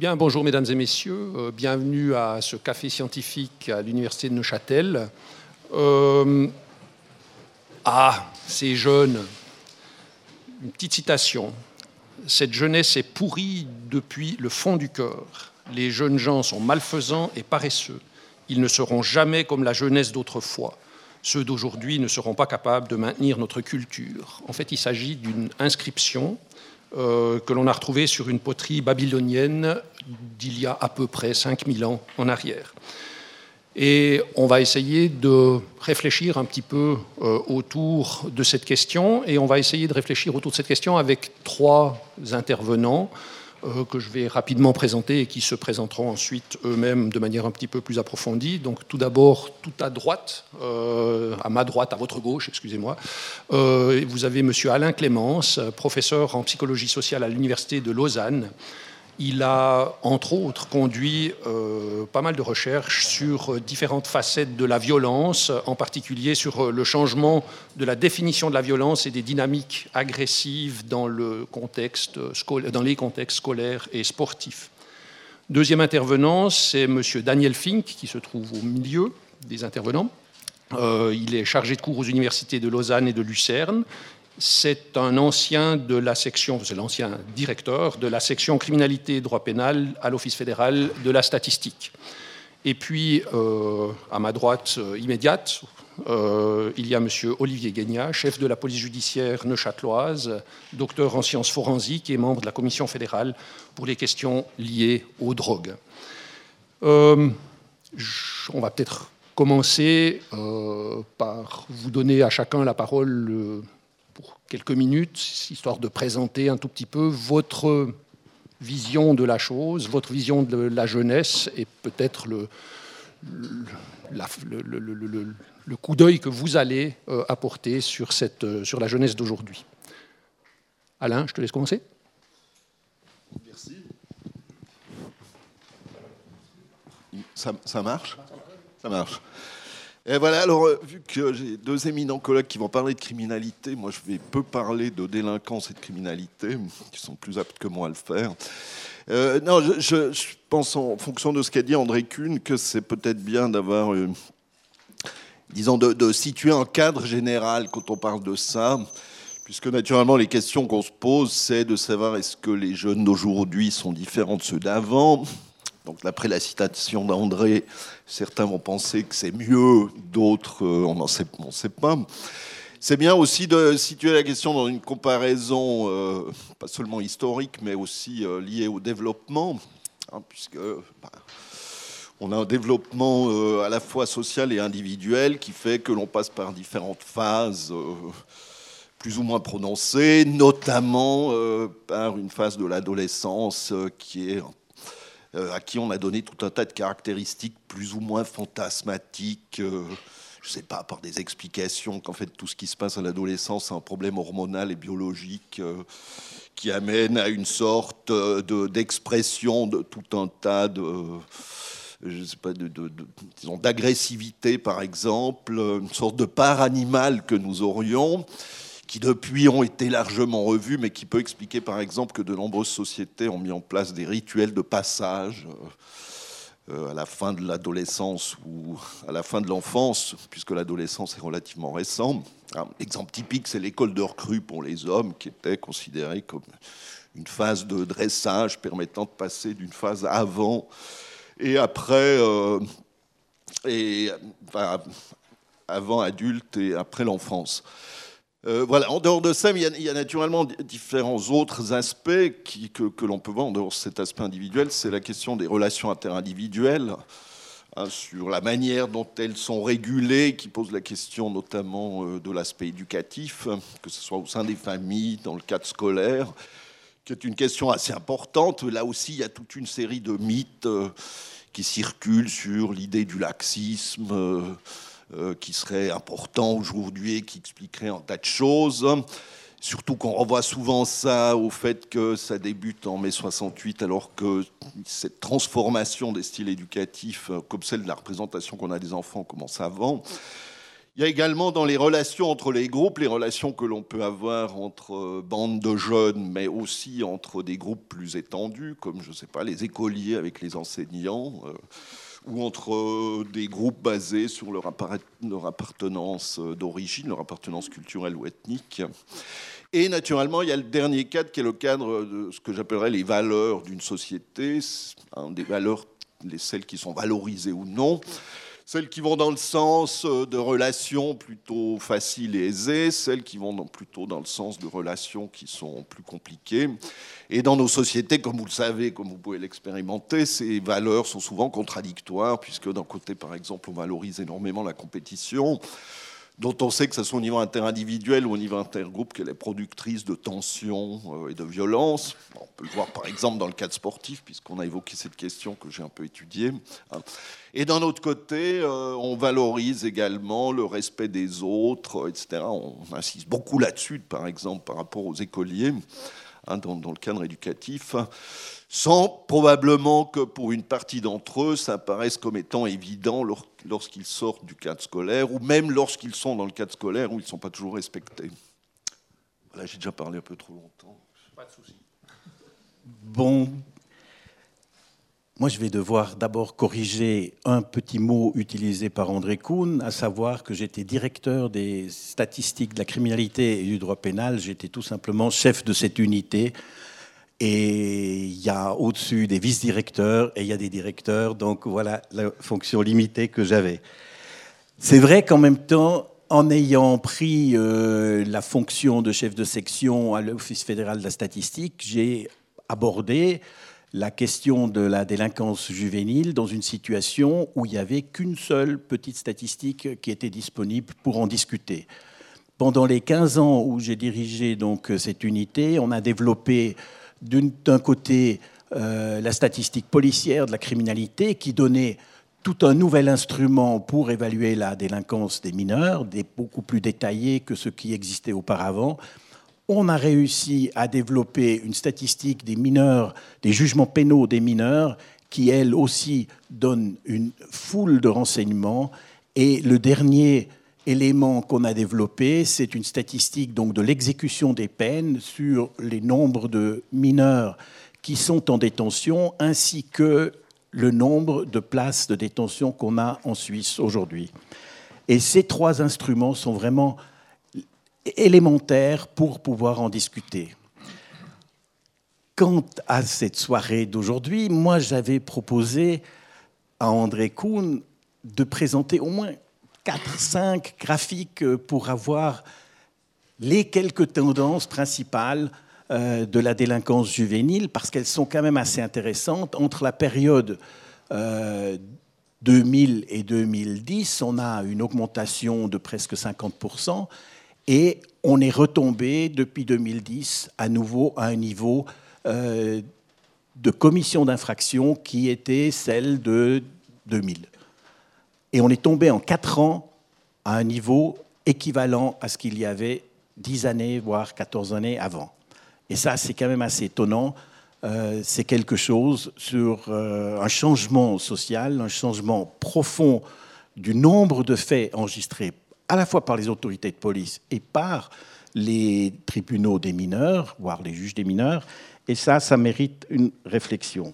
Bien, bonjour mesdames et messieurs, bienvenue à ce café scientifique à l'université de Neuchâtel. Ces jeunes, une petite citation. Cette jeunesse est pourrie depuis le fond du cœur. Les jeunes gens sont malfaisants et paresseux. Ils ne seront jamais comme la jeunesse d'autrefois. Ceux d'aujourd'hui ne seront pas capables de maintenir notre culture. En fait, il s'agit d'une inscription que l'on a retrouvée sur une poterie babylonienne d'il y a à peu près 5000 ans en arrière. Et on va essayer de réfléchir un petit peu autour de cette question, et on va essayer de réfléchir autour de cette question avec 3 intervenants que je vais rapidement présenter et qui se présenteront ensuite eux-mêmes de manière un petit peu plus approfondie. Donc tout d'abord, tout à droite, à ma droite, à votre gauche, excusez-moi, vous avez monsieur Alain Clémence, professeur en psychologie sociale à l'université de Lausanne. Il a, entre autres, conduit pas mal de recherches sur différentes facettes de la violence, en particulier sur le changement de la définition de la violence et des dynamiques agressives dans les contextes scolaires et sportifs. Deuxième intervenant, c'est M. Daniel Fink, qui se trouve au milieu des intervenants. Il est chargé de cours aux universités de Lausanne et de Lucerne. C'est un ancien de la section, c'est l'ancien directeur de la section criminalité et droit pénal à l'Office fédéral de la statistique. Et puis, à ma droite immédiate, il y a M. Olivier Guégnat, chef de la police judiciaire neuchâteloise, docteur en sciences forensiques et membre de la commission fédérale pour les questions liées aux drogues. On va peut-être commencer par vous donner à chacun la parole pour quelques minutes, histoire de présenter un tout petit peu votre vision de la chose, votre vision de la jeunesse et peut-être le coup d'œil que vous allez apporter sur la jeunesse d'aujourd'hui. Alain, je te laisse commencer. Merci. Ça marche ? Ça marche. Et voilà, alors, vu que j'ai 2 éminents collègues qui vont parler de criminalité, moi je vais peu parler de délinquance et de criminalité, qui sont plus aptes que moi à le faire. Non, je pense, en fonction de ce qu'a dit André Kuhn, que c'est peut-être bien d'avoir, disons, de situer un cadre général quand on parle de ça, puisque naturellement les questions qu'on se pose, c'est de savoir est-ce que les jeunes d'aujourd'hui sont différents de ceux d'avant. Donc, d'après la citation d'André, certains vont penser que c'est mieux, d'autres, on ne sait pas. C'est bien aussi de situer la question dans une comparaison, pas seulement historique, mais aussi liée au développement, puisque on a un développement à la fois social et individuel qui fait que l'on passe par différentes phases plus ou moins prononcées, notamment par une phase de l'adolescence à qui on a donné tout un tas de caractéristiques plus ou moins fantasmatiques, je ne sais pas, par des explications qu'en fait tout ce qui se passe à l'adolescence c'est un problème hormonal et biologique qui amène à une sorte d'expression de tout un tas je sais pas, disons, d'agressivité par exemple, une sorte de part animale que nous aurions, qui depuis ont été largement revus, mais qui peut expliquer par exemple que de nombreuses sociétés ont mis en place des rituels de passage à la fin de l'adolescence ou à la fin de l'enfance, puisque l'adolescence est relativement récente. Exemple typique, c'est l'école de recrue pour les hommes, qui était considérée comme une phase de dressage permettant de passer d'une phase avant et après, avant adulte et après l'enfance. Voilà. En dehors de ça, il y a naturellement différents autres aspects que l'on peut voir en dehors de cet aspect individuel. C'est la question des relations interindividuelles, sur la manière dont elles sont régulées, qui pose la question notamment de l'aspect éducatif, que ce soit au sein des familles, dans le cadre scolaire, qui est une question assez importante. Là aussi, il y a toute une série de mythes qui circulent sur l'idée du laxisme, qui serait important aujourd'hui et qui expliquerait un tas de choses. Surtout qu'on renvoie souvent ça au fait que ça débute en mai 68, alors que cette transformation des styles éducatifs, comme celle de la représentation qu'on a des enfants, commence avant. Il y a également dans les relations entre les groupes, les relations que l'on peut avoir entre bandes de jeunes, mais aussi entre des groupes plus étendus, comme, je ne sais pas, les écoliers avec les enseignants, ou entre des groupes basés sur leur appartenance d'origine, leur appartenance culturelle ou ethnique. Et naturellement, il y a le dernier cadre qui est le cadre de ce que j'appellerais les valeurs d'une société, des valeurs, celles qui sont valorisées ou non, celles qui vont dans le sens de relations plutôt faciles et aisées, celles qui vont plutôt dans le sens de relations qui sont plus compliquées. Et dans nos sociétés, comme vous le savez, comme vous pouvez l'expérimenter, ces valeurs sont souvent contradictoires, puisque d'un côté, par exemple, on valorise énormément la compétition, dont on sait que ce soit au niveau interindividuel ou au niveau intergroupe qu'elle est productrice de tensions et de violences. On peut le voir par exemple dans le cadre sportif, puisqu'on a évoqué cette question que j'ai un peu étudiée. Et d'un autre côté, on valorise également le respect des autres, etc. On insiste beaucoup là-dessus, par exemple, par rapport aux écoliers, dans le cadre éducatif, sans probablement que pour une partie d'entre eux, ça apparaisse comme étant évident lorsqu'ils sortent du cadre scolaire, ou même lorsqu'ils sont dans le cadre scolaire où ils ne sont pas toujours respectés. Voilà, j'ai déjà parlé un peu trop longtemps. Pas de souci. Bon, moi je vais devoir d'abord corriger un petit mot utilisé par André Kuhn, à savoir que j'étais directeur des statistiques de la criminalité et du droit pénal. J'étais tout simplement chef de cette unité. Et il y a au-dessus des vice-directeurs et il y a des directeurs. Donc voilà la fonction limitée que j'avais. C'est vrai qu'en même temps, en ayant pris la fonction de chef de section à l'Office fédéral de la statistique, j'ai abordé la question de la délinquance juvénile dans une situation où il n'y avait qu'une seule petite statistique qui était disponible pour en discuter. Pendant les 15 ans où j'ai dirigé donc cette unité, on a développé d'un côté la statistique policière de la criminalité qui donnait tout un nouvel instrument pour évaluer la délinquance des mineurs, beaucoup plus détaillé que ce qui existait auparavant. On a réussi à développer une statistique des mineurs, des jugements pénaux des mineurs, qui, elle aussi, donne une foule de renseignements. Et le dernier élément qu'on a développé, c'est une statistique donc, de l'exécution des peines sur les nombres de mineurs qui sont en détention, ainsi que le nombre de places de détention qu'on a en Suisse aujourd'hui. Et ces trois instruments sont vraiment élémentaires pour pouvoir en discuter. Quant à cette soirée d'aujourd'hui, moi j'avais proposé à André Kuhn de présenter au moins 4-5 graphiques pour avoir les quelques tendances principales de la délinquance juvénile, parce qu'elles sont quand même assez intéressantes. Entre la période 2000 et 2010, on a une augmentation de presque 50%, et on est retombé depuis 2010 à nouveau à un niveau de commission d'infraction qui était celle de 2000. Et on est tombé en 4 ans à un niveau équivalent à ce qu'il y avait 10 années, voire 14 années avant. Et ça, c'est quand même assez étonnant. C'est quelque chose sur un changement social, un changement profond du nombre de faits enregistrés à la fois par les autorités de police et par les tribunaux des mineurs, voire les juges des mineurs. Et ça mérite une réflexion.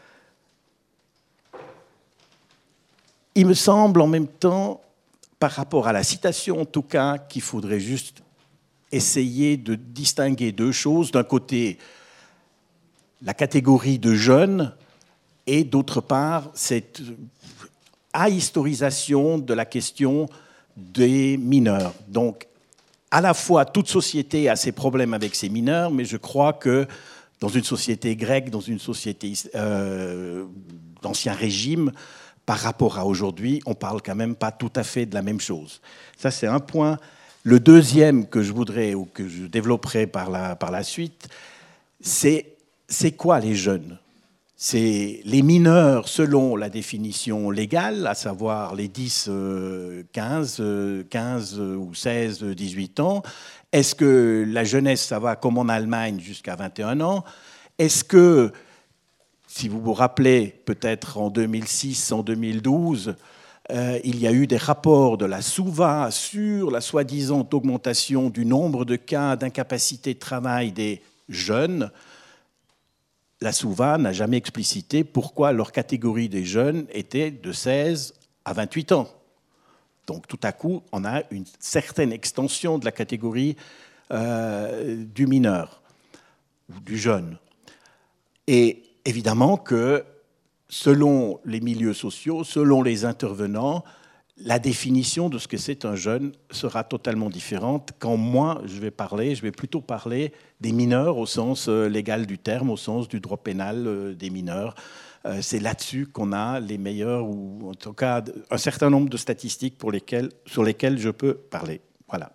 Il me semble en même temps, par rapport à la citation en tout cas, qu'il faudrait juste essayer de distinguer deux choses. D'un côté, la catégorie de jeunes et d'autre part, cette ahistorisation de la question des mineurs. Donc, à la fois, toute société a ses problèmes avec ses mineurs, mais je crois que dans une société grecque, dans une société d'ancien régime, par rapport à aujourd'hui, on ne parle quand même pas tout à fait de la même chose. Ça, c'est un point. Le deuxième que je voudrais ou que je développerai par la suite, c'est quoi les jeunes ? C'est les mineurs selon la définition légale, à savoir les 10, 15 ou 16, 18 ans. Est-ce que la jeunesse, ça va comme en Allemagne jusqu'à 21 ans ? Est-ce que, si vous vous rappelez, peut-être en 2006, en 2012, Il y a eu des rapports de la SOUVA sur la soi-disant augmentation du nombre de cas d'incapacité de travail des jeunes. La SOUVA n'a jamais explicité pourquoi leur catégorie des jeunes était de 16 à 28 ans. Donc tout à coup, on a une certaine extension de la catégorie du mineur ou du jeune. Et évidemment que selon les milieux sociaux, selon les intervenants, la définition de ce que c'est un jeune sera totalement différente. Quand moi, je vais plutôt parler des mineurs au sens légal du terme, au sens du droit pénal des mineurs. C'est là-dessus qu'on a les meilleurs, ou en tout cas un certain nombre de statistiques sur lesquelles je peux parler. Voilà.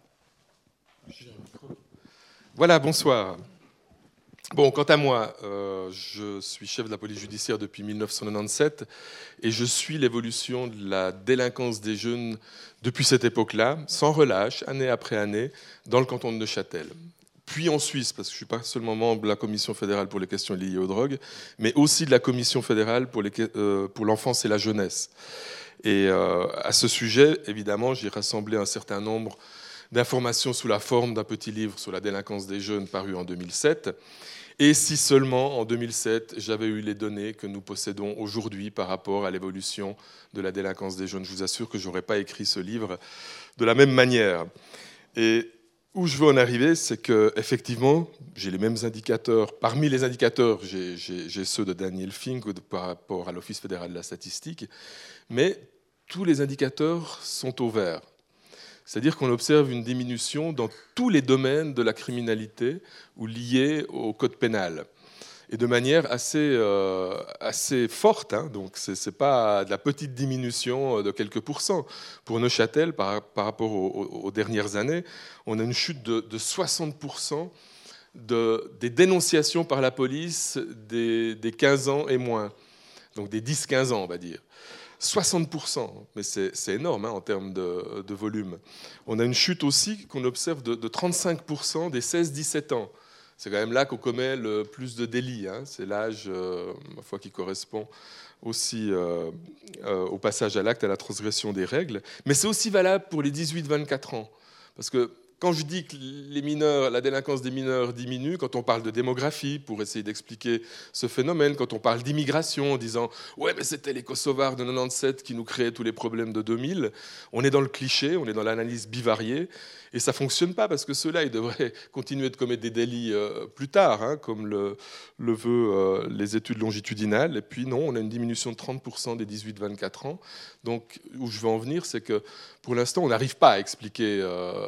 Voilà, bonsoir. Bon, quant à moi, je suis chef de la police judiciaire depuis 1997 et je suis l'évolution de la délinquance des jeunes depuis cette époque-là, sans relâche, année après année, dans le canton de Neuchâtel. Puis en Suisse, parce que je ne suis pas seulement membre de la Commission fédérale pour les questions liées aux drogues, mais aussi de la Commission fédérale pour l'enfance et la jeunesse. Et à ce sujet, évidemment, j'ai rassemblé un certain nombre d'informations sous la forme d'un petit livre sur la délinquance des jeunes paru en 2007. Et si seulement en 2007, j'avais eu les données que nous possédons aujourd'hui par rapport à l'évolution de la délinquance des jeunes. Je vous assure que je n'aurais pas écrit ce livre de la même manière. Et où je veux en arriver, c'est qu'effectivement, j'ai les mêmes indicateurs. Parmi les indicateurs, j'ai ceux de Daniel Fink par rapport à l'Office fédéral de la statistique, mais tous les indicateurs sont au vert. C'est-à-dire qu'on observe une diminution dans tous les domaines de la criminalité ou liés au code pénal. Et de manière assez forte, hein. Donc ce n'est pas de la petite diminution de quelques pourcents. Pour Neuchâtel, par rapport aux dernières années, on a une chute de 60% des dénonciations par la police des 15 ans et moins. Donc des 10-15 ans, on va dire. 60%, mais c'est énorme hein, en termes de volume. On a une chute aussi qu'on observe de 35% des 16-17 ans. C'est quand même là qu'on commet le plus de délits. Hein. C'est l'âge, ma foi, qui correspond aussi au passage à l'acte, à la transgression des règles. Mais c'est aussi valable pour les 18-24 ans. Parce que quand je dis que la délinquance des mineurs diminue, quand on parle de démographie, pour essayer d'expliquer ce phénomène, quand on parle d'immigration en disant « ouais, mais c'était les Kosovars de 97 qui nous créaient tous les problèmes de 2000 », on est dans le cliché, on est dans l'analyse bivariée, et ça ne fonctionne pas, parce que ceux-là, ils devraient continuer de commettre des délits plus tard, hein, comme le veut les études longitudinales. Et puis non, on a une diminution de 30% des 18-24 ans. Donc, où je veux en venir, c'est que pour l'instant, on n'arrive pas à expliquer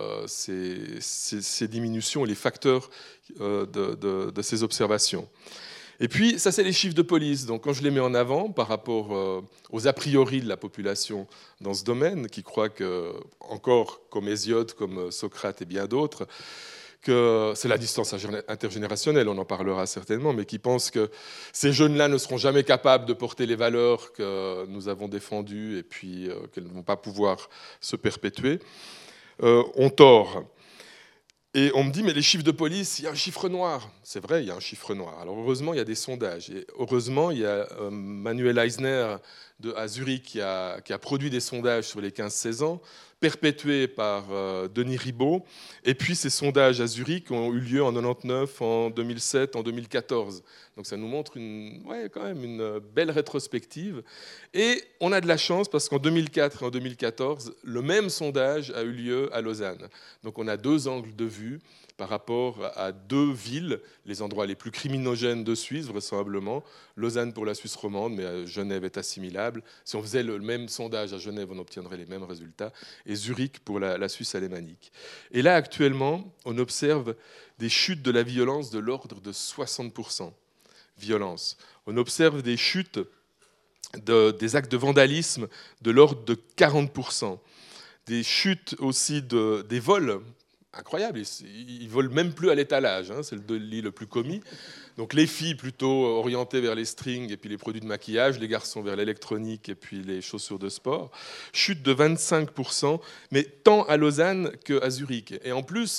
ces diminutions et les facteurs de ces observations. Et puis, ça, c'est les chiffres de police. Donc, quand je les mets en avant par rapport aux a priori de la population dans ce domaine, qui croit que, encore comme Hésiode, comme Socrate et bien d'autres, que c'est la distance intergénérationnelle, on en parlera certainement, mais qui pensent que ces jeunes-là ne seront jamais capables de porter les valeurs que nous avons défendues et puis qu'elles ne vont pas pouvoir se perpétuer, ont tort. Et on me dit, mais les chiffres de police, il y a un chiffre noir. C'est vrai, il y a un chiffre noir. Alors heureusement, il y a des sondages. Et heureusement, il y a Manuel Eisner à Zurich qui a produit des sondages sur les 15-16 ans, perpétués par Denis Ribaud. Et puis ces sondages à Zurich ont eu lieu en 99, en 2007, en 2014. Donc ça nous montre quand même une belle rétrospective. Et on a de la chance parce qu'en 2004 et en 2014, le même sondage a eu lieu à Lausanne. Donc on a deux angles de vue par rapport à deux villes, les endroits les plus criminogènes de Suisse, vraisemblablement. Lausanne pour la Suisse romande, mais Genève est assimilable. Si on faisait le même sondage à Genève, on obtiendrait les mêmes résultats. Et Zurich pour la Suisse alémanique. Et là, actuellement, on observe des chutes de la violence de l'ordre de 60%. Violence. On observe des chutes des actes de vandalisme de l'ordre de 40%. Des chutes aussi des vols. Incroyable, ils volent même plus à l'étalage, hein, c'est le délit le plus commis. Donc les filles plutôt orientées vers les strings et puis les produits de maquillage, les garçons vers l'électronique et puis les chaussures de sport. Chute de 25%, mais tant à Lausanne qu'à Zurich. Et en plus,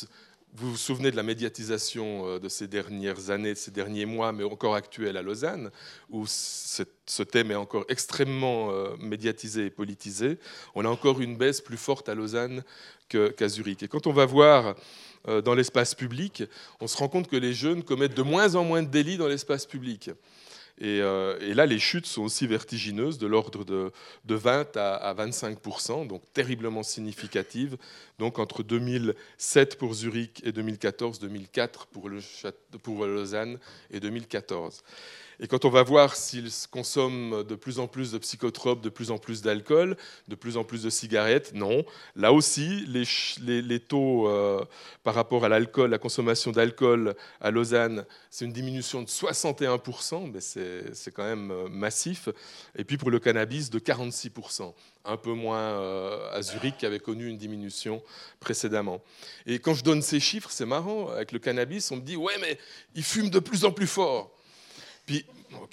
vous vous souvenez de la médiatisation de ces dernières années, de ces derniers mois, mais encore actuelle à Lausanne, où ce thème est encore extrêmement médiatisé et politisé. On a encore une baisse plus forte à Lausanne qu'à Zurich. Et quand on va voir dans l'espace public, on se rend compte que les jeunes commettent de moins en moins de délits dans l'espace public. Et là, les chutes sont aussi vertigineuses, de l'ordre de 20 à 25%, donc terriblement significatives. Donc entre 2007 pour Zurich et 2014-2004 pour Lausanne et 2014. Et quand on va voir s'ils consomment de plus en plus de psychotropes, de plus en plus d'alcool, de plus en plus de cigarettes, non. Là aussi, les taux par rapport à l'alcool, la consommation d'alcool à Lausanne, c'est une diminution de 61%, mais c'est quand même massif. Et puis pour le cannabis, de 46%. Un peu moins à Zurich, qui avait connu une diminution précédemment. Et quand je donne ces chiffres, c'est marrant. Avec le cannabis, on me dit « Ouais, mais ils fument de plus en plus fort ». Puis,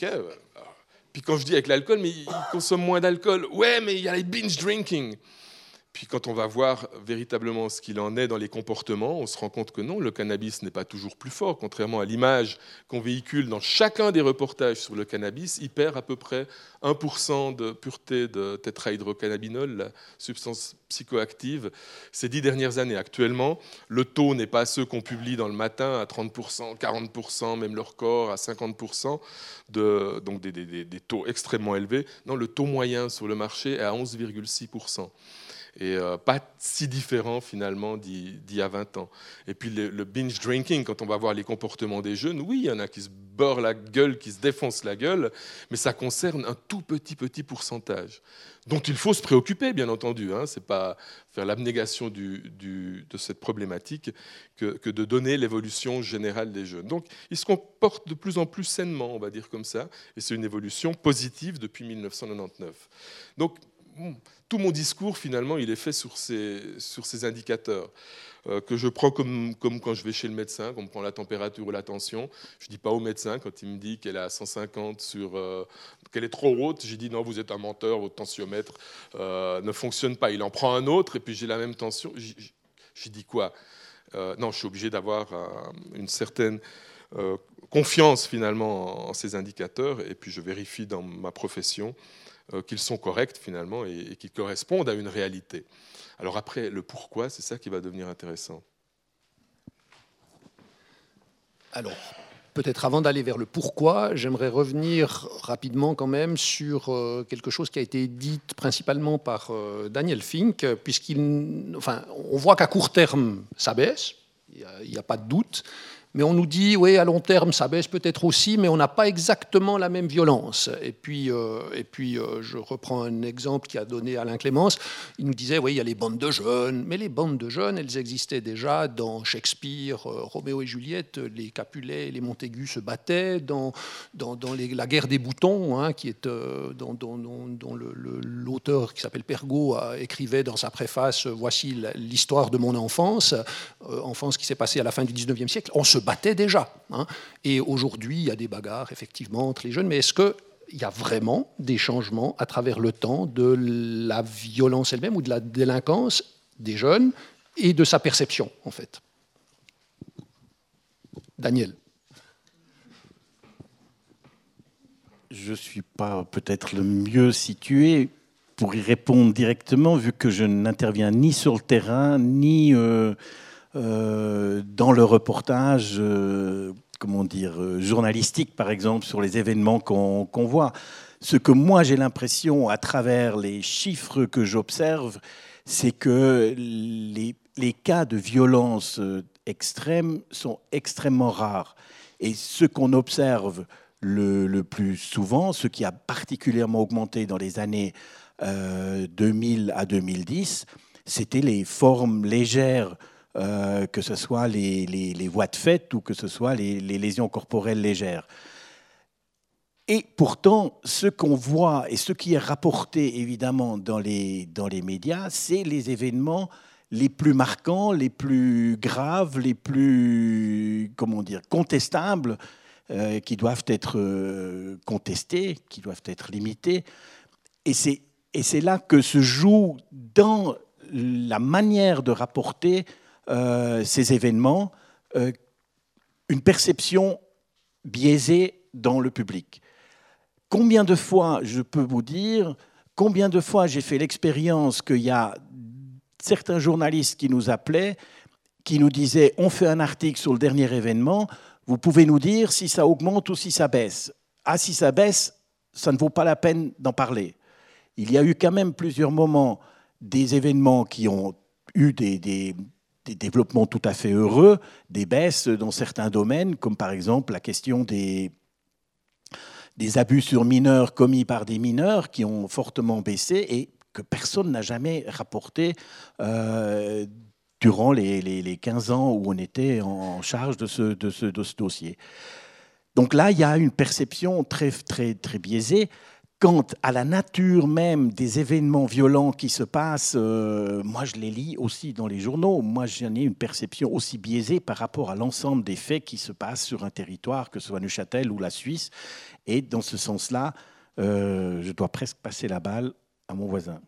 puis quand je dis avec l'alcool, mais ils consomment moins d'alcool. Ouais, mais il y a les binge drinking. Puis quand on va voir véritablement ce qu'il en est dans les comportements, on se rend compte que non, le cannabis n'est pas toujours plus fort. Contrairement à l'image qu'on véhicule dans chacun des reportages sur le cannabis, il perd à peu près 1% de pureté de tétrahydrocannabinol, la substance psychoactive, ces 10 dernières années. Actuellement, le taux n'est pas ceux qu'on publie dans le matin à 30%, 40%, même leur corps à 50%, donc des taux extrêmement élevés. Non, le taux moyen sur le marché est à 11,6%. Et pas si différent finalement d'il y a 20 ans. Et puis le binge drinking, quand on va voir les comportements des jeunes, oui, il y en a qui se beurrent la gueule, qui se défoncent la gueule, mais ça concerne un tout petit pourcentage, dont il faut se préoccuper, bien entendu. Hein. Ce n'est pas faire l'abnégation de cette problématique que de donner l'évolution générale des jeunes. Donc ils se comportent de plus en plus sainement, on va dire comme ça, et c'est une évolution positive depuis 1999. Donc, tout mon discours, finalement, il est fait sur ces indicateurs que je prends comme quand je vais chez le médecin, qu'on me prend la température ou la tension. Je ne dis pas au médecin, quand il me dit qu'elle est à 150 qu'elle est trop haute, j'ai dit non, vous êtes un menteur, votre tensiomètre ne fonctionne pas. Il en prend un autre et puis j'ai la même tension. J'ai dit quoi non, je suis obligé d'avoir une certaine confiance, finalement, en ces indicateurs et puis je vérifie dans ma profession qu'ils sont corrects finalement et qu'ils correspondent à une réalité. Alors après, le pourquoi, c'est ça qui va devenir intéressant. Alors, peut-être avant d'aller vers le pourquoi, j'aimerais revenir rapidement quand même sur quelque chose qui a été dit principalement par Daniel Fink, on voit qu'à court terme, ça baisse, il n'y a pas de doute. Mais on nous dit, oui, à long terme, ça baisse peut-être aussi, mais on n'a pas exactement la même violence. Et puis, je reprends un exemple qu'a donné Alain Clémence. Il nous disait, oui, il y a les bandes de jeunes. Mais les bandes de jeunes, elles existaient déjà dans Shakespeare, Roméo et Juliette. Les Capulet et les Montaigu se battaient dans la guerre des boutons, hein, qui est, dont l'auteur qui s'appelle Pergaud écrivait dans sa préface, voici l'histoire de mon enfance qui s'est passée à la fin du 19e siècle. On se battait déjà. Hein. Et aujourd'hui, il y a des bagarres, effectivement, entre les jeunes. Mais est-ce qu'il y a vraiment des changements à travers le temps de la violence elle-même ou de la délinquance des jeunes et de sa perception, en fait? Daniel. Je ne suis pas peut-être le mieux situé pour y répondre directement, vu que je n'interviens ni sur le terrain, ni dans le reportage journalistique, par exemple, sur les événements qu'on voit. Ce que moi, j'ai l'impression, à travers les chiffres que j'observe, c'est que les cas de violence extrême sont extrêmement rares. Et ce qu'on observe le plus souvent, ce qui a particulièrement augmenté dans les années 2000 à 2010, c'était les formes légères, que ce soit les voies de fait ou que ce soit les lésions corporelles légères. Et pourtant, ce qu'on voit et ce qui est rapporté évidemment dans les médias, c'est les événements les plus marquants, les plus graves, les plus contestables, qui doivent être contestés, qui doivent être limités. Et c'est là que se joue dans la manière de rapporter ces événements, une perception biaisée dans le public. Combien de fois, je peux vous dire, combien de fois j'ai fait l'expérience qu'il y a certains journalistes qui nous appelaient, qui nous disaient « on fait un article sur le dernier événement, vous pouvez nous dire si ça augmente ou si ça baisse ». Ah, si ça baisse, ça ne vaut pas la peine d'en parler. Il y a eu quand même plusieurs moments, des événements qui ont eu des développements tout à fait heureux, des baisses dans certains domaines, comme par exemple la question des abus sur mineurs commis par des mineurs qui ont fortement baissé et que personne n'a jamais rapporté durant les 15 ans où on était en charge de ce dossier. Donc là, il y a une perception très, très, très biaisée. Quant à la nature même des événements violents qui se passent, moi je les lis aussi dans les journaux. Moi j'en ai une perception aussi biaisée par rapport à l'ensemble des faits qui se passent sur un territoire, que ce soit Neuchâtel ou la Suisse. Et dans ce sens-là, je dois presque passer la balle à mon voisin.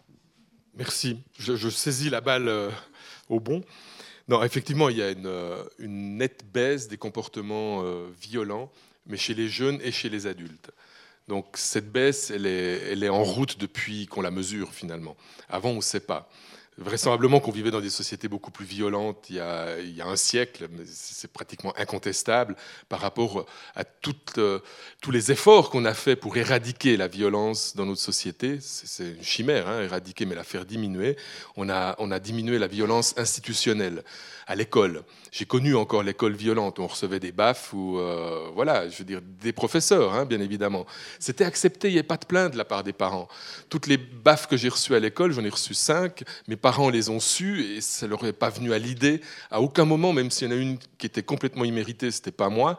Merci. Je saisis la balle au bon. Non, effectivement, il y a une nette baisse des comportements violents, mais chez les jeunes et chez les adultes. Donc cette baisse, elle est en route depuis qu'on la mesure finalement. Avant, on ne sait pas. Vraisemblablement qu'on vivait dans des sociétés beaucoup plus violentes il y a un siècle, mais c'est pratiquement incontestable par rapport à tous les efforts qu'on a fait pour éradiquer la violence dans notre société. C'est une chimère, hein, éradiquer, mais la faire diminuer. On a diminué la violence institutionnelle à l'école. J'ai connu encore l'école violente, où on recevait des baffes ou voilà, je veux dire des professeurs, hein, bien évidemment. C'était accepté, il n'y avait pas de plainte de la part des parents. Toutes les baffes que j'ai reçues à l'école, j'en ai reçu 5. Mes parents les ont sues et ça leur est pas venu à l'idée à aucun moment, même s'il y en a une qui était complètement imméritée, c'était pas moi,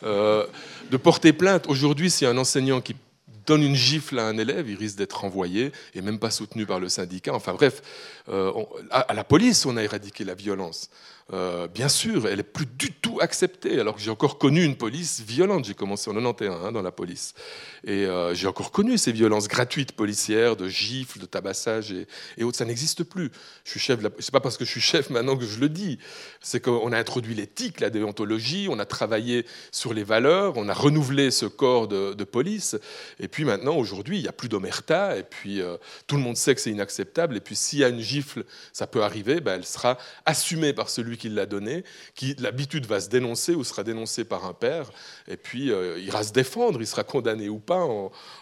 de porter plainte. Aujourd'hui, s'il y a un enseignant qui donne une gifle à un élève, il risque d'être renvoyé et même pas soutenu par le syndicat. Enfin bref, à la police, on a éradiqué la violence. Bien sûr, elle est plus du tout acceptée, alors que j'ai encore connu une police violente. J'ai commencé en 91 dans la police. Et j'ai encore connu ces violences gratuites policières, de gifles, de tabassage et autres. Ça n'existe plus. Je suis chef c'est pas parce que je suis chef maintenant que je le dis. C'est qu'on a introduit l'éthique, la déontologie, on a travaillé sur les valeurs, on a renouvelé ce corps de police. Et puis maintenant, aujourd'hui, il n'y a plus d'omerta. Et puis tout le monde sait que c'est inacceptable. Et puis s'il y a une gifle, ça peut arriver, ben, elle sera assumée par celui qui l'a donné, qui l'habitude va se dénoncer ou sera dénoncé par un père, et puis il ira se défendre, il sera condamné ou pas.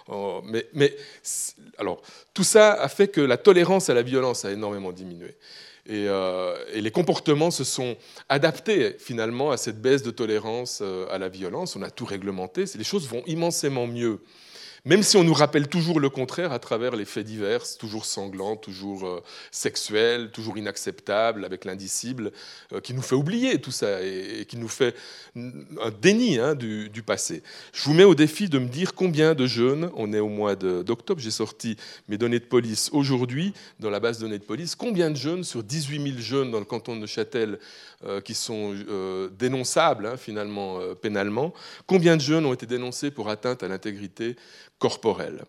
Mais alors, tout ça a fait que la tolérance à la violence a énormément diminué. Et les comportements se sont adaptés finalement à cette baisse de tolérance à la violence. On a tout réglementé, les choses vont immensément mieux. Même si on nous rappelle toujours le contraire à travers les faits divers, toujours sanglants, toujours sexuels, toujours inacceptables, avec l'indicible, qui nous fait oublier tout ça et qui nous fait un déni du passé. Je vous mets au défi de me dire combien de jeunes, on est au mois d'octobre, j'ai sorti mes données de police aujourd'hui, dans la base de données de police, combien de jeunes sur 18 000 jeunes dans le canton de Neuchâtel qui sont dénonçables finalement pénalement, combien de jeunes ont été dénoncés pour atteinte à l'intégrité corporelle?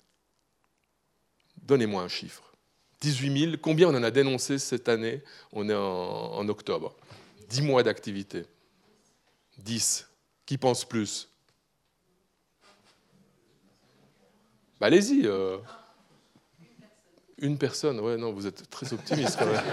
Donnez-moi un chiffre. 18 000, combien on en a dénoncé cette année? On est en octobre. 10 mois d'activité. 10. Qui pense plus? Bah, allez-y. Une personne. Ouais, non, vous êtes très optimiste quand même.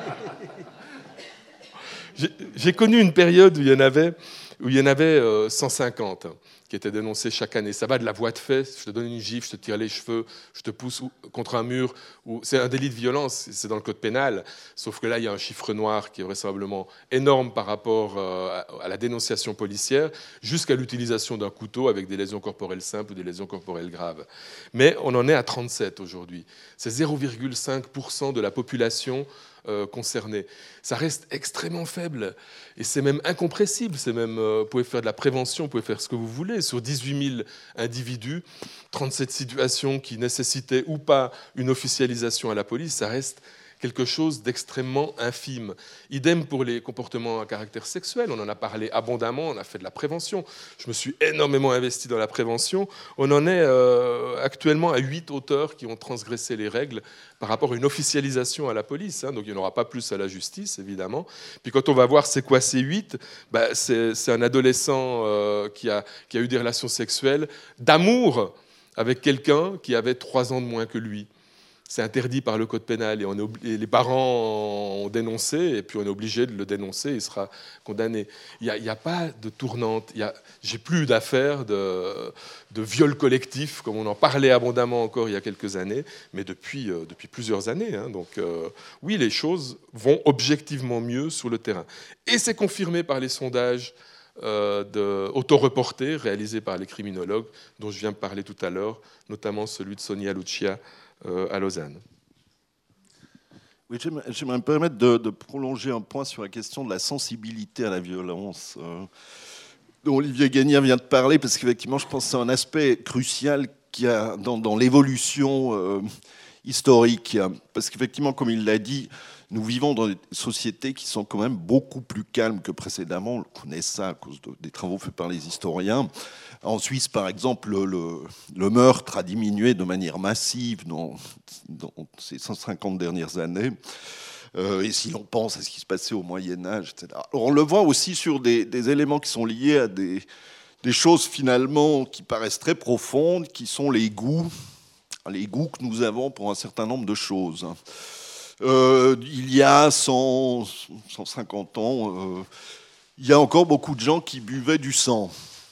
J'ai connu une période où il y en avait 150 qui étaient dénoncés chaque année. Ça va de la voie de fait, je te donne une gifle, je te tire les cheveux, je te pousse contre un mur. C'est un délit de violence, c'est dans le code pénal. Sauf que là, il y a un chiffre noir qui est vraisemblablement énorme par rapport à la dénonciation policière, jusqu'à l'utilisation d'un couteau avec des lésions corporelles simples ou des lésions corporelles graves. Mais on en est à 37 aujourd'hui. C'est 0,5% de la population concernés. Ça reste extrêmement faible et c'est même incompressible. Vous pouvez faire de la prévention, vous pouvez faire ce que vous voulez. Sur 18 000 individus, 37 situations qui nécessitaient ou pas une officialisation à la police, ça reste quelque chose d'extrêmement infime. Idem pour les comportements à caractère sexuel, on en a parlé abondamment, on a fait de la prévention. Je me suis énormément investi dans la prévention. On en est actuellement à 8 auteurs qui ont transgressé les règles par rapport à une officialisation à la police, hein, donc il n'y en aura pas plus à la justice, évidemment. Puis quand on va voir c'est quoi ces 8, c'est un adolescent qui a eu des relations sexuelles d'amour avec quelqu'un qui avait 3 ans de moins que lui. C'est interdit par le code pénal et les parents ont dénoncé et puis on est obligé de le dénoncer, il sera condamné. Il n'y a pas de tournante, j'ai plus d'affaires de viol collectif comme on en parlait abondamment encore il y a quelques années, mais depuis plusieurs années. Hein. Donc oui, les choses vont objectivement mieux sur le terrain. Et c'est confirmé par les sondages auto-reportés réalisés par les criminologues dont je viens de parler tout à l'heure, notamment celui de Sonia Lucia à Lausanne. Oui, j'aimerais me permettre de prolonger un point sur la question de la sensibilité à la violence dont Olivier Gagnaire vient de parler, parce qu'effectivement, je pense que c'est un aspect crucial qu'il y a dans l'évolution historique. Parce qu'effectivement, comme il l'a dit, nous vivons dans des sociétés qui sont quand même beaucoup plus calmes que précédemment. On connaît ça à cause des travaux faits par les historiens. En Suisse, par exemple, le meurtre a diminué de manière massive dans ces 150 dernières années. Et si l'on pense à ce qui se passait au Moyen-Âge, etc. Alors on le voit aussi sur des éléments qui sont liés à des choses finalement qui paraissent très profondes, qui sont les goûts que nous avons pour un certain nombre de choses. Il y a 150 ans, il y a encore beaucoup de gens qui buvaient du sang.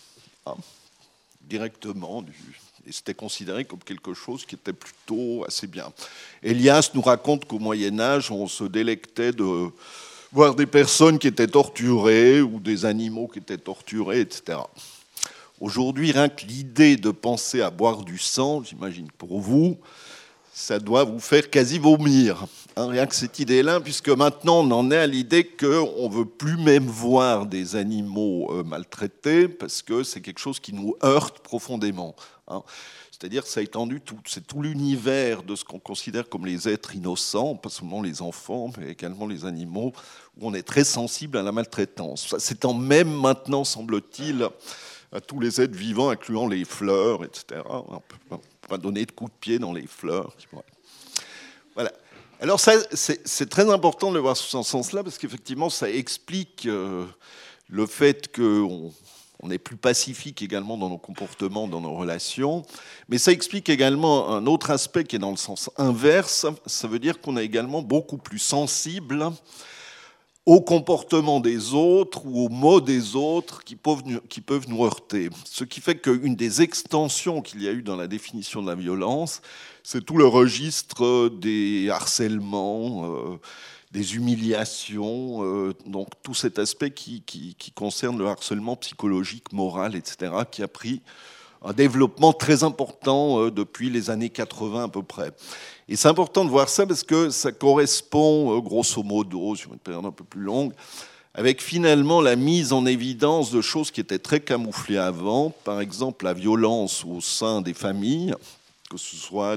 Directement, et c'était considéré comme quelque chose qui était plutôt assez bien. Elias nous raconte qu'au Moyen-Âge, on se délectait de voir des personnes qui étaient torturées ou des animaux qui étaient torturés, etc. Aujourd'hui, rien que l'idée de penser à boire du sang, j'imagine que pour vous, ça doit vous faire quasi vomir. Rien que cette idée-là, puisque maintenant on en est à l'idée qu'on ne veut plus même voir des animaux maltraités, parce que c'est quelque chose qui nous heurte profondément. C'est-à-dire que ça a étendu c'est tout l'univers de ce qu'on considère comme les êtres innocents, pas seulement les enfants, mais également les animaux, où on est très sensible à la maltraitance. Ça s'étend même maintenant, semble-t-il, à tous les êtres vivants, incluant les fleurs, etc. On peut pas donner de coups de pied dans les fleurs. Voilà. Alors ça, c'est très important de le voir sous ce sens-là, parce qu'effectivement, ça explique le fait qu'on est plus pacifique également dans nos comportements, dans nos relations, mais ça explique également un autre aspect qui est dans le sens inverse. Ça veut dire qu'on est également beaucoup plus sensible au comportement des autres ou aux mots des autres qui peuvent nous heurter. Ce qui fait qu'une des extensions qu'il y a eu dans la définition de la violence, c'est tout le registre des harcèlements, des humiliations, donc tout cet aspect qui concerne le harcèlement psychologique, moral, etc., qui a pris un développement très important depuis les années 80 à peu près. Et c'est important de voir ça parce que ça correspond, grosso modo, sur une période un peu plus longue, avec finalement la mise en évidence de choses qui étaient très camouflées avant, par exemple la violence au sein des familles, que ce soit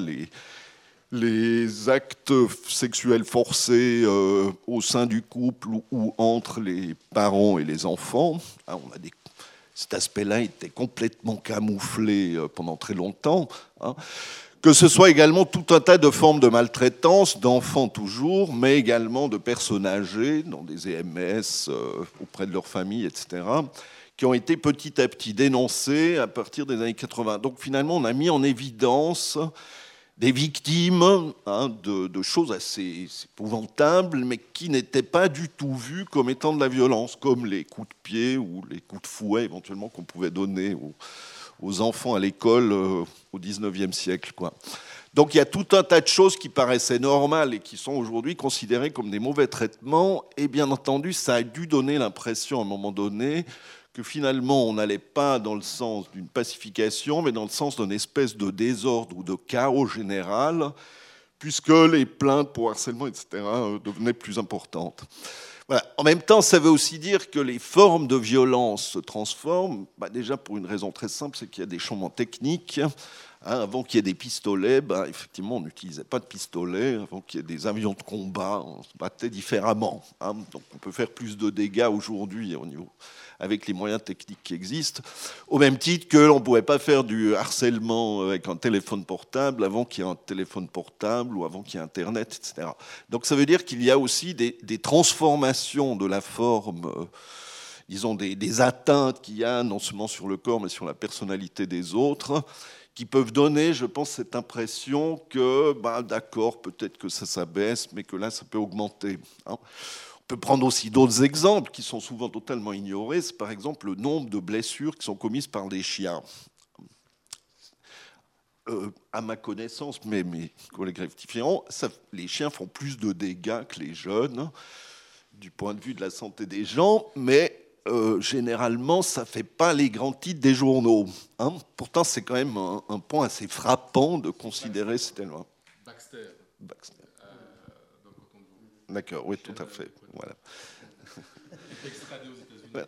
les actes sexuels forcés au sein du couple ou entre les parents et les enfants. Cet aspect-là était complètement camouflé pendant très longtemps. Que ce soit également tout un tas de formes de maltraitance, d'enfants toujours, mais également de personnes âgées, dans des EMS, auprès de leur famille, etc., qui ont été petit à petit dénoncées à partir des années 80. Donc finalement, on a mis en évidence des victimes de choses assez épouvantables, mais qui n'étaient pas du tout vues comme étant de la violence, comme les coups de pied ou les coups de fouet éventuellement qu'on pouvait donner aux enfants à l'école au XIXe siècle, quoi. Donc il y a tout un tas de choses qui paraissaient normales et qui sont aujourd'hui considérées comme des mauvais traitements. Et bien entendu, ça a dû donner l'impression à un moment donné que finalement on n'allait pas dans le sens d'une pacification, mais dans le sens d'une espèce de désordre ou de chaos général, puisque les plaintes pour harcèlement, etc., devenaient plus importantes. Voilà. En même temps, ça veut aussi dire que les formes de violence se transforment, déjà pour une raison très simple, c'est qu'il y a des changements techniques, Avant qu'il y ait des pistolets, effectivement, on n'utilisait pas de pistolets. Avant qu'il y ait des avions de combat, on se battait différemment. Donc on peut faire plus de dégâts aujourd'hui avec les moyens techniques qui existent, au même titre que l'on ne pouvait pas faire du harcèlement avec un téléphone portable avant qu'il y ait un téléphone portable ou avant qu'il y ait Internet, etc. Donc ça veut dire qu'il y a aussi des transformations de la forme, disons des atteintes qu'il y a non seulement sur le corps mais sur la personnalité des autres, qui peuvent donner, je pense, cette impression que, d'accord, peut-être que ça s'abaisse, mais que là, ça peut augmenter. On peut prendre aussi d'autres exemples qui sont souvent totalement ignorés. C'est par exemple le nombre de blessures qui sont commises par des chiens. À ma connaissance, mais mes collègues rectifieront, les chiens font plus de dégâts que les jeunes, du point de vue de la santé des gens, mais généralement, ça ne fait pas les grands titres des journaux. Pourtant, c'est quand même un point assez frappant de considérer cet élément. Baxter. D'accord, oui, tout à fait. Voilà. Extradé aux États-Unis.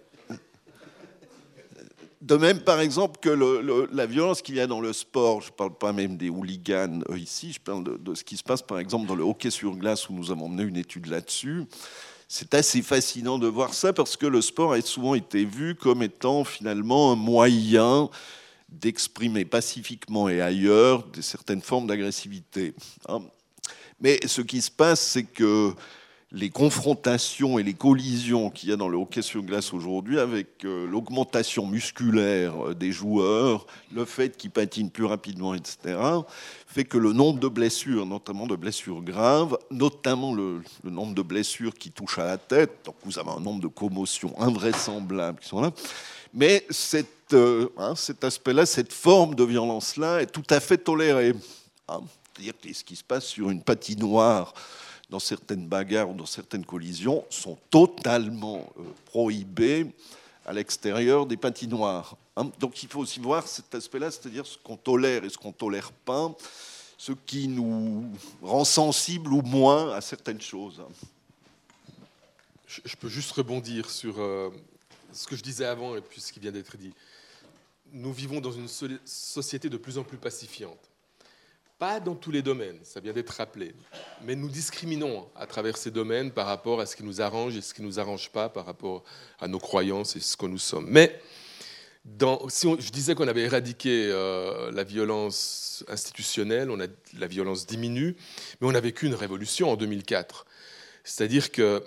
De même, par exemple, que la violence qu'il y a dans le sport, je ne parle pas même des hooligans ici, je parle de ce qui se passe, par exemple, dans le hockey sur glace, où nous avons mené une étude là-dessus. C'est assez fascinant de voir ça parce que le sport a souvent été vu comme étant finalement un moyen d'exprimer pacifiquement et ailleurs certaines formes d'agressivité. Mais ce qui se passe, c'est que les confrontations et les collisions qu'il y a dans le hockey sur glace aujourd'hui, avec l'augmentation musculaire des joueurs, le fait qu'ils patinent plus rapidement, etc., fait que le nombre de blessures, notamment de blessures graves, notamment le nombre de blessures qui touchent à la tête, donc vous avez un nombre de commotions invraisemblables qui sont là, mais cet aspect-là, cette forme de violence-là est tout à fait tolérée. C'est-à-dire que ce qui se passe sur une patinoire, dans certaines bagarres ou dans certaines collisions, sont totalement prohibés à l'extérieur des patinoires. Donc il faut aussi voir cet aspect-là, c'est-à-dire ce qu'on tolère et ce qu'on ne tolère pas, ce qui nous rend sensibles ou moins à certaines choses. Je peux juste rebondir sur ce que je disais avant et puis ce qui vient d'être dit. Nous vivons dans une société de plus en plus pacifiante. Pas dans tous les domaines, ça vient d'être rappelé, mais nous discriminons à travers ces domaines par rapport à ce qui nous arrange et ce qui ne nous arrange pas, par rapport à nos croyances et ce que nous sommes. Mais je disais qu'on avait éradiqué la violence institutionnelle, la violence diminue, mais on a vécu une révolution en 2004. C'est-à-dire que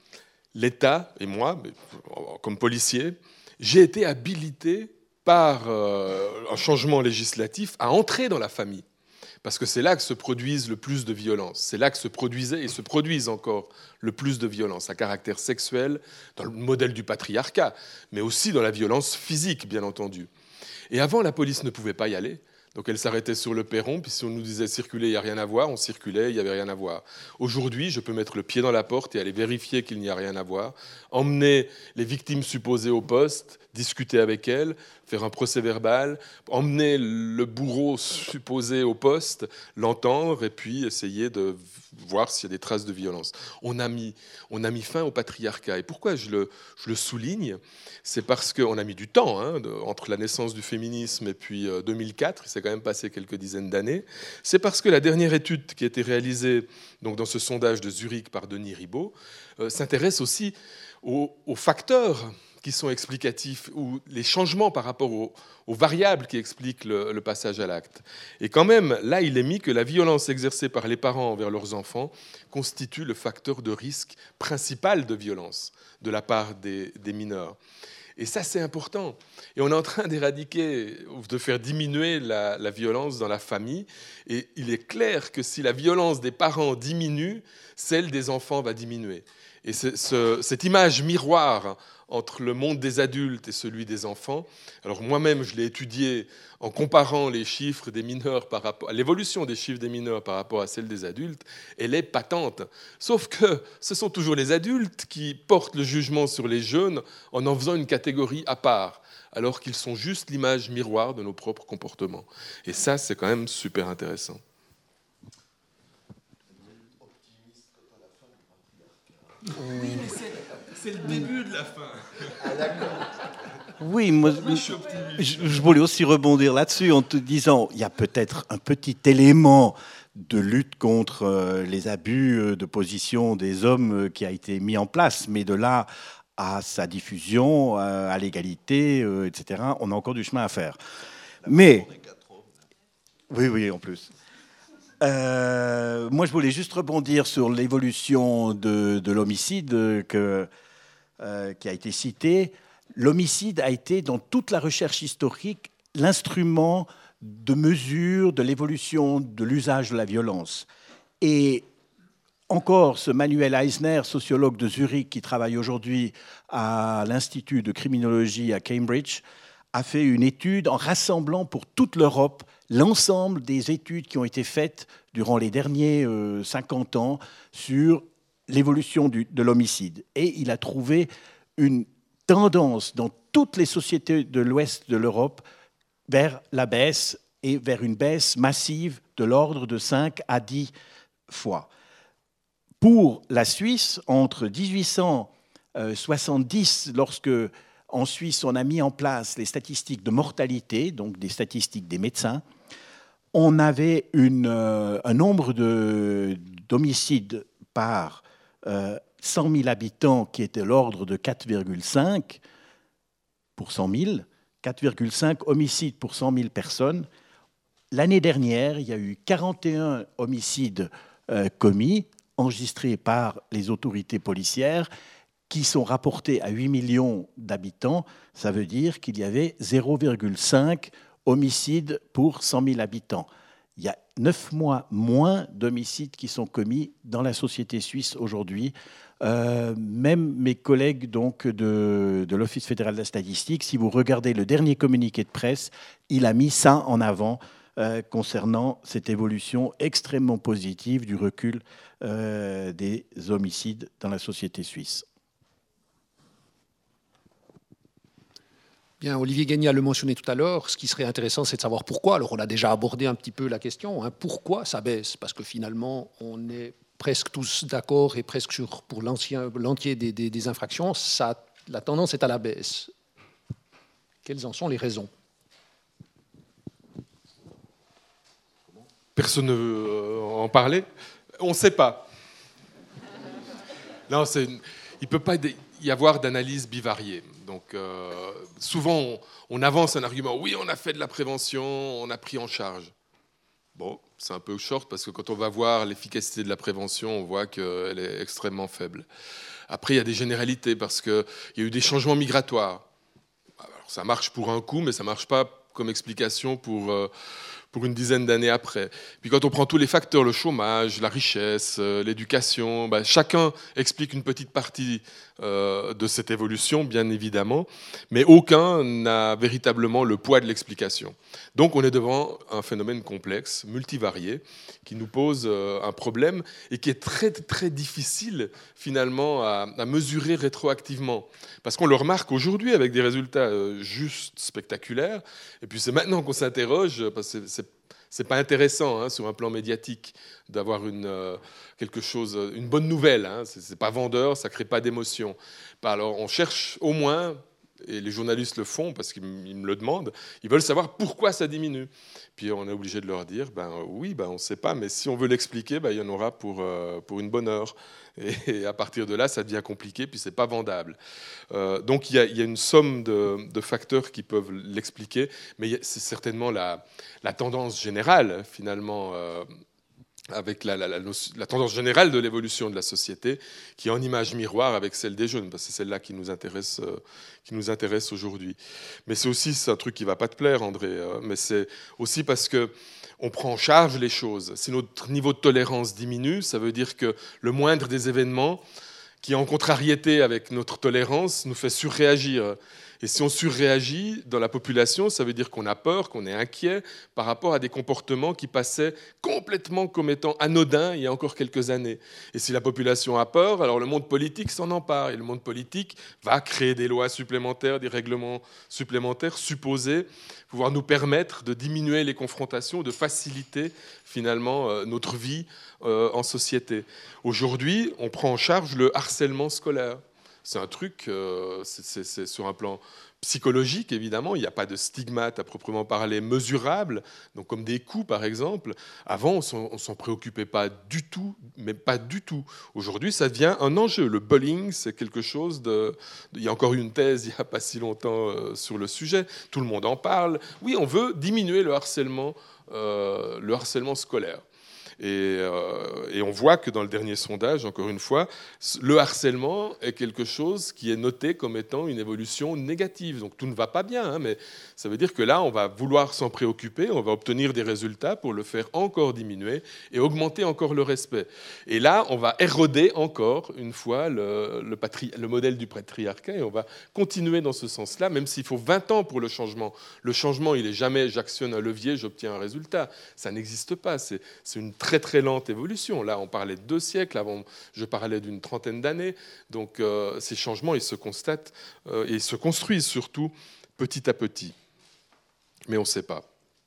l'État, et moi, comme policier, j'ai été habilité par un changement législatif à entrer dans la famille. Parce que c'est là que se produisent le plus de violences. C'est là que se produisaient et se produisent encore le plus de violences à caractère sexuel, dans le modèle du patriarcat, mais aussi dans la violence physique, bien entendu. Et avant, la police ne pouvait pas y aller. Donc elle s'arrêtait sur le perron, puis si on nous disait circuler, il n'y a rien à voir, on circulait, il n'y avait rien à voir. Aujourd'hui, je peux mettre le pied dans la porte et aller vérifier qu'il n'y a rien à voir, emmener les victimes supposées au poste, discuter avec elles, faire un procès-verbal, emmener le bourreau supposé au poste, l'entendre et puis essayer de voir s'il y a des traces de violence. On a mis fin au patriarcat. Et pourquoi je le souligne ? C'est parce qu'on a mis du temps entre la naissance du féminisme et puis 2004, il s'est quand même passé quelques dizaines d'années. C'est parce que la dernière étude qui a été réalisée donc, dans ce sondage de Zurich par Denis Ribaud s'intéresse aussi aux facteurs qui sont explicatifs, ou les changements par rapport aux variables qui expliquent le passage à l'acte. Et quand même, là, il est mis que la violence exercée par les parents envers leurs enfants constitue le facteur de risque principal de violence de la part des mineurs. Et ça, c'est important. Et on est en train d'éradiquer, de faire diminuer la violence dans la famille. Et il est clair que si la violence des parents diminue, celle des enfants va diminuer. Et cette image miroir entre le monde des adultes et celui des enfants, alors moi-même je l'ai étudié en comparant les chiffres des mineurs par rapport à l'évolution des chiffres des mineurs par rapport à celle des adultes, elle est patente. Sauf que ce sont toujours les adultes qui portent le jugement sur les jeunes en faisant une catégorie à part, alors qu'ils sont juste l'image miroir de nos propres comportements. Et ça, c'est quand même super intéressant. Oui, mais c'est le début de la fin. Ah d'accord. Oui, moi, je voulais aussi rebondir là-dessus en te disant, il y a peut-être un petit élément de lutte contre les abus de position des hommes qui a été mis en place, mais de là à sa diffusion, à l'égalité, etc., on a encore du chemin à faire. Mais, oui, en plus. Moi, je voulais juste rebondir sur l'évolution de l'homicide qui a été citée. L'homicide a été, dans toute la recherche historique, l'instrument de mesure de l'évolution de l'usage de la violence. Et encore, ce Manuel Eisner, sociologue de Zurich, qui travaille aujourd'hui à l'Institut de criminologie à Cambridge, a fait une étude en rassemblant pour toute l'Europe l'ensemble des études qui ont été faites durant les derniers 50 ans sur l'évolution de l'homicide. Et il a trouvé une tendance dans toutes les sociétés de l'ouest de l'Europe vers la baisse et vers une baisse massive de l'ordre de 5 à 10 fois. Pour la Suisse, entre 1870, lorsque en Suisse on a mis en place les statistiques de mortalité, donc des statistiques des médecins, on avait un nombre d'homicides par 100 000 habitants qui était l'ordre de 4,5 pour 100 000, 4,5 homicides pour 100 000 personnes. L'année dernière, il y a eu 41 homicides commis, enregistrés par les autorités policières, qui sont rapportés à 8 millions d'habitants. Ça veut dire qu'il y avait 0,5 homicides pour 100 000 habitants. Il y a 9 mois moins d'homicides qui sont commis dans la société suisse aujourd'hui. Même mes collègues donc, de l'Office fédéral de la statistique, si vous regardez le dernier communiqué de presse, il a mis ça en avant concernant cette évolution extrêmement positive du recul des homicides dans la société suisse. Bien, Olivier Gagné le mentionnait tout à l'heure. Ce qui serait intéressant, c'est de savoir pourquoi. Alors, on a déjà abordé un petit peu la question. Pourquoi ça baisse? Parce que finalement, on est presque tous d'accord et presque pour l'entier des infractions, la tendance est à la baisse. Quelles en sont les raisons? Personne ne veut en parler. On ne sait pas. Non, il ne peut pas y avoir d'analyse bivariée. Donc, souvent, on avance un argument. Oui, on a fait de la prévention, on a pris en charge. Bon, c'est un peu short parce que quand on va voir l'efficacité de la prévention, on voit qu'elle est extrêmement faible. Après, il y a des généralités parce qu'il y a eu des changements migratoires. Alors, ça marche pour un coup, mais ça ne marche pas comme explication pour une dizaine d'années après. Puis quand on prend tous les facteurs, le chômage, la richesse, l'éducation, chacun explique une petite partie de cette évolution, bien évidemment, mais aucun n'a véritablement le poids de l'explication. Donc on est devant un phénomène complexe, multivarié, qui nous pose un problème et qui est très, très difficile finalement à mesurer rétroactivement. Parce qu'on le remarque aujourd'hui avec des résultats juste spectaculaires, et puis c'est maintenant qu'on s'interroge, parce que c'est pas intéressant sur un plan médiatique d'avoir quelque chose, une bonne nouvelle. C'est pas vendeur, ça crée pas d'émotion. Alors on cherche au moins, et les journalistes le font parce qu'ils me le demandent, ils veulent savoir pourquoi ça diminue. Puis on est obligé de leur dire, oui, on ne sait pas, mais si on veut l'expliquer, il y en aura pour une bonne heure. Et à partir de là, ça devient compliqué, puis c'est pas vendable. Donc il y a une somme de facteurs qui peuvent l'expliquer, mais c'est certainement la tendance générale, finalement, avec la tendance générale de l'évolution de la société, qui est en image miroir avec celle des jeunes, parce que c'est celle-là qui nous intéresse aujourd'hui. Mais c'est un truc qui ne va pas te plaire, André, mais c'est aussi parce que on prend en charge les choses. Si notre niveau de tolérance diminue, ça veut dire que le moindre des événements qui est en contrariété avec notre tolérance nous fait surréagir. Et si on surréagit dans la population, ça veut dire qu'on a peur, qu'on est inquiet par rapport à des comportements qui passaient complètement comme étant anodins il y a encore quelques années. Et si la population a peur, alors le monde politique s'en empare. Et le monde politique va créer des lois supplémentaires, des règlements supplémentaires supposés pouvoir nous permettre de diminuer les confrontations, de faciliter finalement notre vie en société. Aujourd'hui, on prend en charge le harcèlement scolaire. c'est un truc, c'est sur un plan psychologique, évidemment. Il n'y a pas de stigmate à proprement parler mesurable, donc comme des coups, par exemple. Avant, on ne s'en préoccupait pas du tout, mais pas du tout. Aujourd'hui, ça devient un enjeu. Le bullying, c'est quelque chose de... Il y a encore eu une thèse il n'y a pas si longtemps sur le sujet. Tout le monde en parle. Oui, on veut diminuer le harcèlement scolaire. Et on voit que dans le dernier sondage, encore une fois, le harcèlement est quelque chose qui est noté comme étant une évolution négative. Donc tout ne va pas bien, hein, mais ça veut dire que là, on va vouloir s'en préoccuper, on va obtenir des résultats pour le faire encore diminuer et augmenter encore le respect. Et là, on va éroder encore une fois le modèle du patriarcat et on va continuer dans ce sens-là, même s'il faut 20 ans pour le changement. Le changement, il n'est jamais j'actionne un levier, j'obtiens un résultat. Ça n'existe pas. C'est une très très lente évolution. Là, on parlait de 2 siècles, avant je parlais d'une trentaine d'années. Donc ces changements, ils se constatent et ils se construisent surtout petit à petit. Mais on ne sait pas.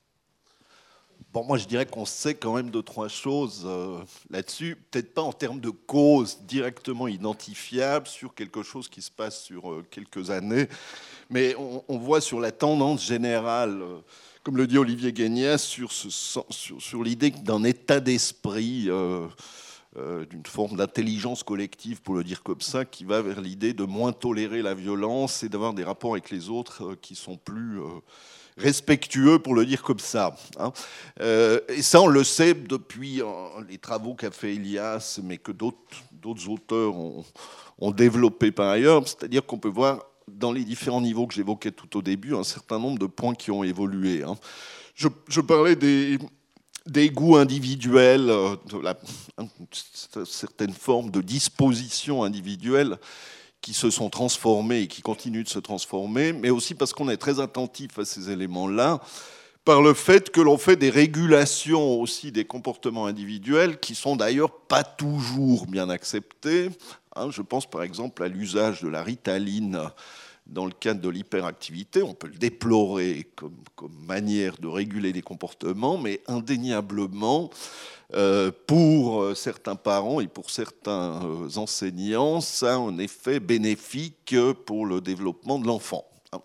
Bon, moi, je dirais qu'on sait quand même 2-3 choses là-dessus. Peut-être pas en termes de cause directement identifiable sur quelque chose qui se passe sur quelques années, mais on voit sur la tendance générale, comme le dit Olivier Guéniès, sur l'idée d'un état d'esprit, d'une forme d'intelligence collective, pour le dire comme ça, qui va vers l'idée de moins tolérer la violence et d'avoir des rapports avec les autres qui sont plus respectueux, pour le dire comme ça. Hein. Et ça, on le sait depuis les travaux qu'a fait Elias, mais que d'autres auteurs ont développé par ailleurs. C'est-à-dire qu'on peut voir dans les différents niveaux que j'évoquais tout au début, un certain nombre de points qui ont évolué. Hein. Je parlais des goûts individuels, certaines formes de dispositions individuelles qui se sont transformées et qui continuent de se transformer, mais aussi parce qu'on est très attentif à ces éléments-là, par le fait que l'on fait des régulations aussi des comportements individuels qui sont d'ailleurs pas toujours bien acceptés. Je pense par exemple à l'usage de la Ritaline dans le cadre de l'hyperactivité. On peut le déplorer comme manière de réguler les comportements, mais indéniablement, pour certains parents et pour certains enseignants, ça a un effet bénéfique pour le développement de l'enfant.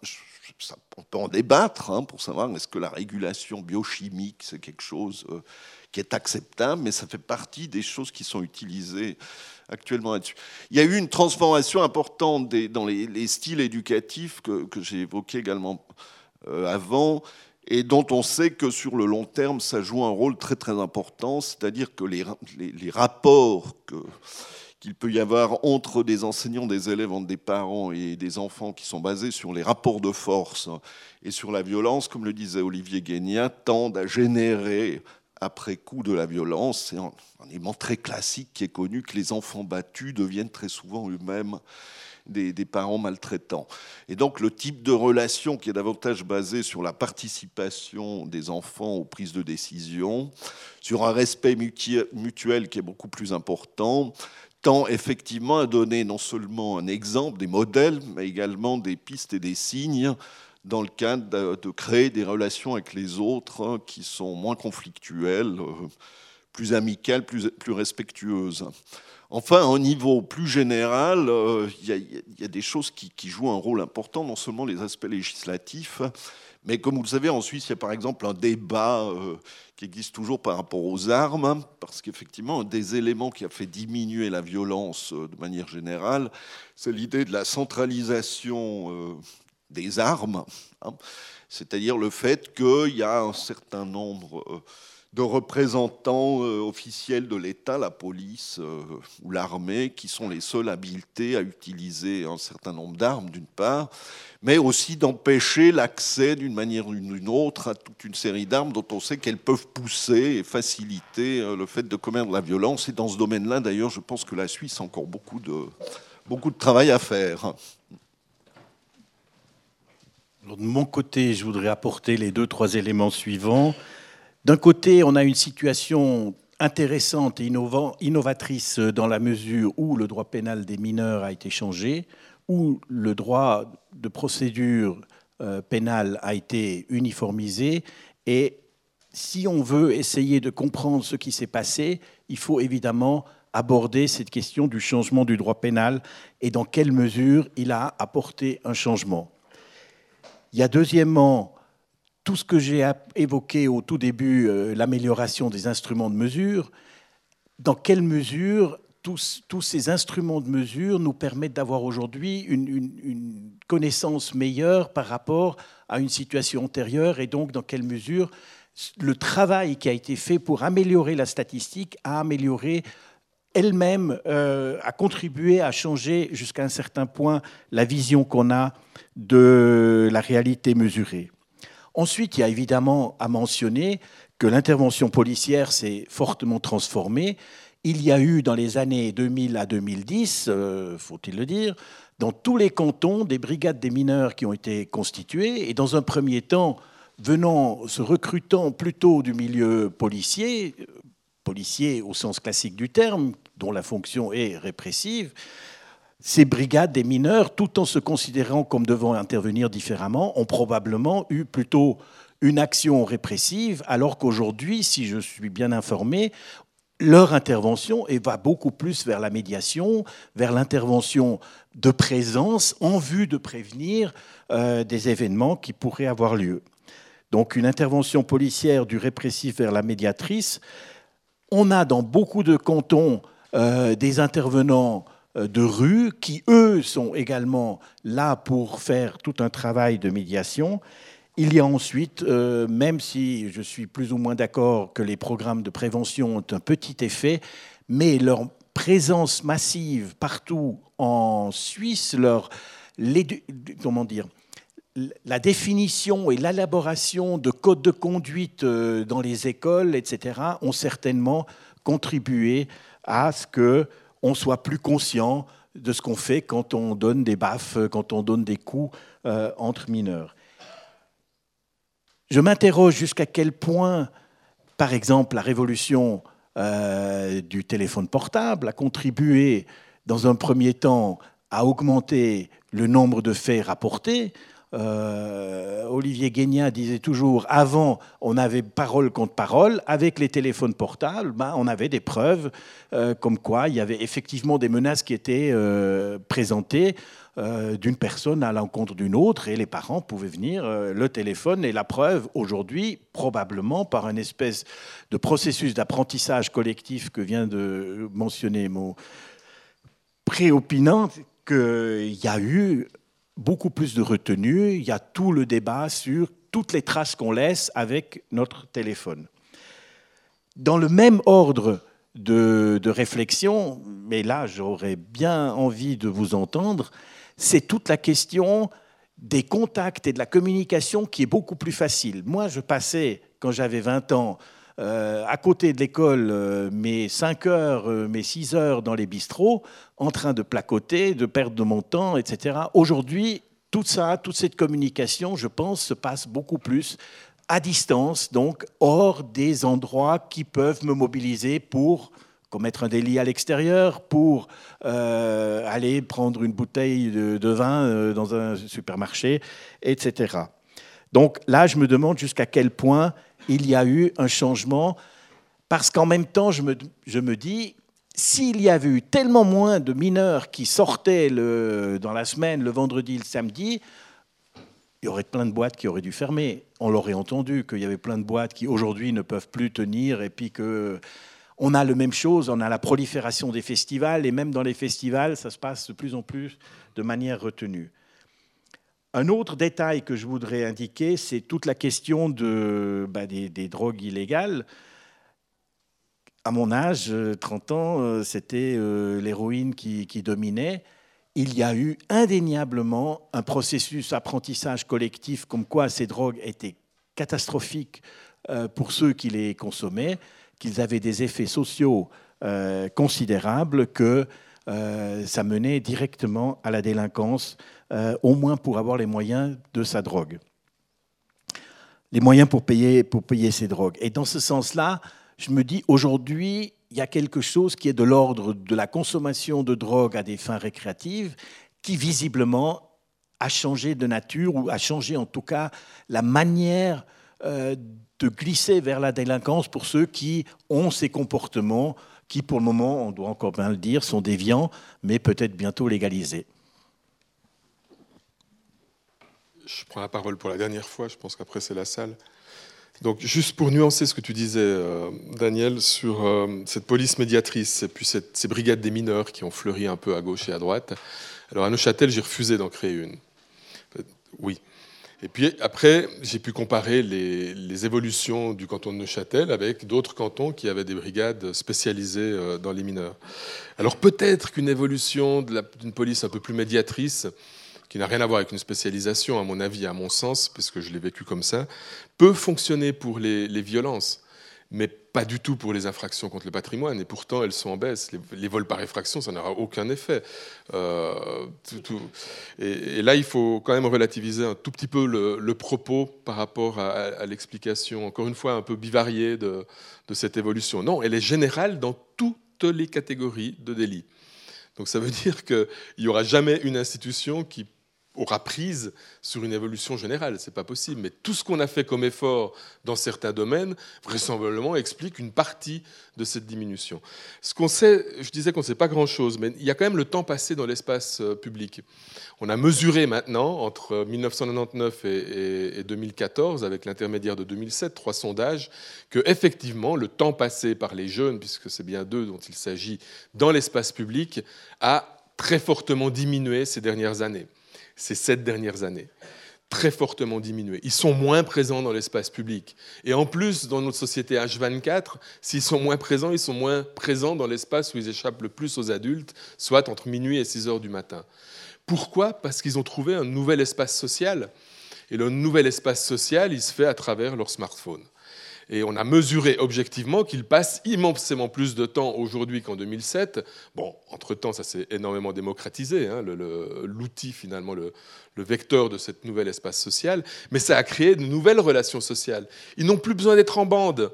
On peut en débattre pour savoir est-ce que la régulation biochimique, c'est quelque chose qui est acceptable, mais ça fait partie des choses qui sont utilisées actuellement là-dessus. Il y a eu une transformation importante dans les styles éducatifs que j'ai évoqués également avant, et dont on sait que sur le long terme, ça joue un rôle très très important, c'est-à-dire que les rapports qu'il peut y avoir entre des enseignants, des élèves, entre des parents et des enfants qui sont basés sur les rapports de force et sur la violence, comme le disait Olivier Guénia, tendent à générer après coup de la violence. C'est un élément très classique qui est connu, que les enfants battus deviennent très souvent eux-mêmes des parents maltraitants. Et donc le type de relation qui est davantage basé sur la participation des enfants aux prises de décision, sur un respect mutuel qui est beaucoup plus important, tend effectivement à donner non seulement un exemple, des modèles, mais également des pistes et des signes dans le cadre de créer des relations avec les autres qui sont moins conflictuelles, plus amicales, plus respectueuses. Enfin, à un niveau plus général, il y a des choses qui jouent un rôle important, non seulement les aspects législatifs, mais comme vous le savez, en Suisse, il y a par exemple un débat qui existe toujours par rapport aux armes, parce qu'effectivement, un des éléments qui a fait diminuer la violence de manière générale, c'est l'idée de la centralisation des armes, c'est-à-dire le fait qu'il y a un certain nombre de représentants officiels de l'État, la police ou l'armée, qui sont les seuls habilités à utiliser un certain nombre d'armes, d'une part, mais aussi d'empêcher l'accès d'une manière ou d'une autre à toute une série d'armes dont on sait qu'elles peuvent pousser et faciliter le fait de commettre de la violence. Et dans ce domaine-là, d'ailleurs, je pense que la Suisse a encore beaucoup de travail à faire. Alors, de mon côté, je voudrais apporter les 2-3 éléments suivants. D'un côté, on a une situation intéressante et innovatrice dans la mesure où le droit pénal des mineurs a été changé, où le droit de procédure pénale a été uniformisé. Et si on veut essayer de comprendre ce qui s'est passé, il faut évidemment abordé cette question du changement du droit pénal et dans quelle mesure il a apporté un changement. Il y a deuxièmement tout ce que j'ai évoqué au tout début, l'amélioration des instruments de mesure. Dans quelle mesure tous ces instruments de mesure nous permettent d'avoir aujourd'hui une connaissance meilleure par rapport à une situation antérieure, et donc dans quelle mesure le travail qui a été fait pour améliorer la statistique a amélioré elle-même, a contribué à changer jusqu'à un certain point la vision qu'on a de la réalité mesurée. Ensuite, il y a évidemment à mentionner que l'intervention policière s'est fortement transformée. Il y a eu dans les années 2000 à 2010, faut-il le dire, dans tous les cantons, des brigades des mineurs qui ont été constituées, et dans un premier temps, se recrutant plutôt du milieu policier au sens classique du terme, dont la fonction est répressive, ces brigades des mineurs, tout en se considérant comme devant intervenir différemment, ont probablement eu plutôt une action répressive, alors qu'aujourd'hui, si je suis bien informé, leur intervention va beaucoup plus vers la médiation, vers l'intervention de présence en vue de prévenir des événements qui pourraient avoir lieu. Donc une intervention policière du répressif vers la médiatrice. On a dans beaucoup de cantons des intervenants de rue qui, eux, sont également là pour faire tout un travail de médiation. Il y a ensuite, même si je suis plus ou moins d'accord que les programmes de prévention ont un petit effet, mais leur présence massive partout en Suisse, la définition et l'élaboration de codes de conduite dans les écoles, etc., ont certainement contribué à ce qu'on soit plus conscient de ce qu'on fait quand on donne des baffes, quand on donne des coups entre mineurs. Je m'interroge jusqu'à quel point, par exemple, la révolution du téléphone portable a contribué, dans un premier temps, à augmenter le nombre de faits rapportés. Olivier Guégnat disait toujours, avant, on avait parole contre parole. Avec les téléphones portables, on avait des preuves comme quoi il y avait effectivement des menaces qui étaient présentées d'une personne à l'encontre d'une autre, et les parents pouvaient venir, le téléphone est la preuve aujourd'hui, probablement par une espèce de processus d'apprentissage collectif que vient de mentionner mon préopinant, qu'il y a eu beaucoup plus de retenue, il y a tout le débat sur toutes les traces qu'on laisse avec notre téléphone. Dans le même ordre de réflexion, mais là j'aurais bien envie de vous entendre, c'est toute la question des contacts et de la communication qui est beaucoup plus facile. Moi, je passais, quand j'avais 20 ans, à côté de l'école, mes 5 heures, mes 6 heures dans les bistrots, en train de placoter, de perdre de mon temps, etc. Aujourd'hui, toute cette communication, je pense, se passe beaucoup plus à distance, donc hors des endroits qui peuvent me mobiliser pour commettre un délit à l'extérieur, pour aller prendre une bouteille de vin dans un supermarché, etc. Donc là, je me demande jusqu'à quel point il y a eu un changement, parce qu'en même temps, je me dis, s'il y avait eu tellement moins de mineurs qui sortaient dans la semaine, le vendredi, le samedi, il y aurait plein de boîtes qui auraient dû fermer. On l'aurait entendu, qu'il y avait plein de boîtes qui aujourd'hui ne peuvent plus tenir, et puis qu'on a la même chose, on a la prolifération des festivals, et même dans les festivals, ça se passe de plus en plus de manière retenue. Un autre détail que je voudrais indiquer, c'est toute la question des drogues illégales. À mon âge, 30 ans, c'était l'héroïne qui dominait. Il y a eu indéniablement un processus d'apprentissage collectif comme quoi ces drogues étaient catastrophiques pour ceux qui les consommaient, qu'ils avaient des effets sociaux considérables, que ça menait directement à la délinquance, au moins pour avoir les moyens de sa drogue. Les moyens pour payer ces drogues. Et dans ce sens-là, je me dis, aujourd'hui, il y a quelque chose qui est de l'ordre de la consommation de drogue à des fins récréatives qui, visiblement, a changé de nature, ou a changé en tout cas la manière de glisser vers la délinquance pour ceux qui ont ces comportements qui pour le moment, on doit encore bien le dire, sont déviants, mais peut-être bientôt légalisés. Je prends la parole pour la dernière fois, je pense qu'après c'est la salle. Donc juste pour nuancer ce que tu disais, Daniel, sur cette police médiatrice et puis ces brigades des mineurs qui ont fleuri un peu à gauche et à droite. Alors à Neuchâtel, j'ai refusé d'en créer une. Oui. Et puis après, j'ai pu comparer les évolutions du canton de Neuchâtel avec d'autres cantons qui avaient des brigades spécialisées dans les mineurs. Alors peut-être qu'une évolution d'une police un peu plus médiatrice, qui n'a rien à voir avec une spécialisation, à mon avis, à mon sens, parce que je l'ai vécu comme ça, peut fonctionner pour les violences, mais pas du tout pour les infractions contre le patrimoine. Et pourtant, elles sont en baisse. Les vols par effraction, ça n'aura aucun effet. Et là, il faut quand même relativiser un tout petit peu le propos par rapport à l'explication, encore une fois, un peu bivariée de cette évolution. Non, elle est générale dans toutes les catégories de délits. Donc ça veut dire qu'il n'y aura jamais une institution qui aura prise sur une évolution générale. Ce n'est pas possible. Mais tout ce qu'on a fait comme effort dans certains domaines, vraisemblablement, explique une partie de cette diminution. Ce qu'on sait, je disais qu'on ne sait pas grand-chose, mais il y a quand même le temps passé dans l'espace public. On a mesuré maintenant, entre 1999 et 2014, avec l'intermédiaire de 2007, 3 sondages, que effectivement le temps passé par les jeunes, puisque c'est bien d'eux dont il s'agit, dans l'espace public, a très fortement diminué ces dernières années. Ces 7 dernières années, très fortement diminué. Ils sont moins présents dans l'espace public. Et en plus, dans notre société H24, s'ils sont moins présents, ils sont moins présents dans l'espace où ils échappent le plus aux adultes, soit entre minuit et 6 heures du matin. Pourquoi ? Parce qu'ils ont trouvé un nouvel espace social. Et le nouvel espace social, il se fait à travers leur smartphone. Et on a mesuré objectivement qu'ils passent immensément plus de temps aujourd'hui qu'en 2007. Bon, entre-temps, ça s'est énormément démocratisé, hein, l'outil, finalement, le vecteur de cet nouvel espace social. Mais ça a créé de nouvelles relations sociales. Ils n'ont plus besoin d'être en bande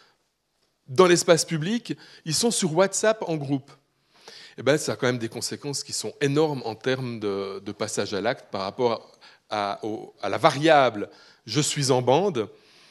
dans l'espace public. Ils sont sur WhatsApp en groupe. Et ben, ça a quand même des conséquences qui sont énormes en termes de passage à l'acte par rapport à la variable « je suis en bande ».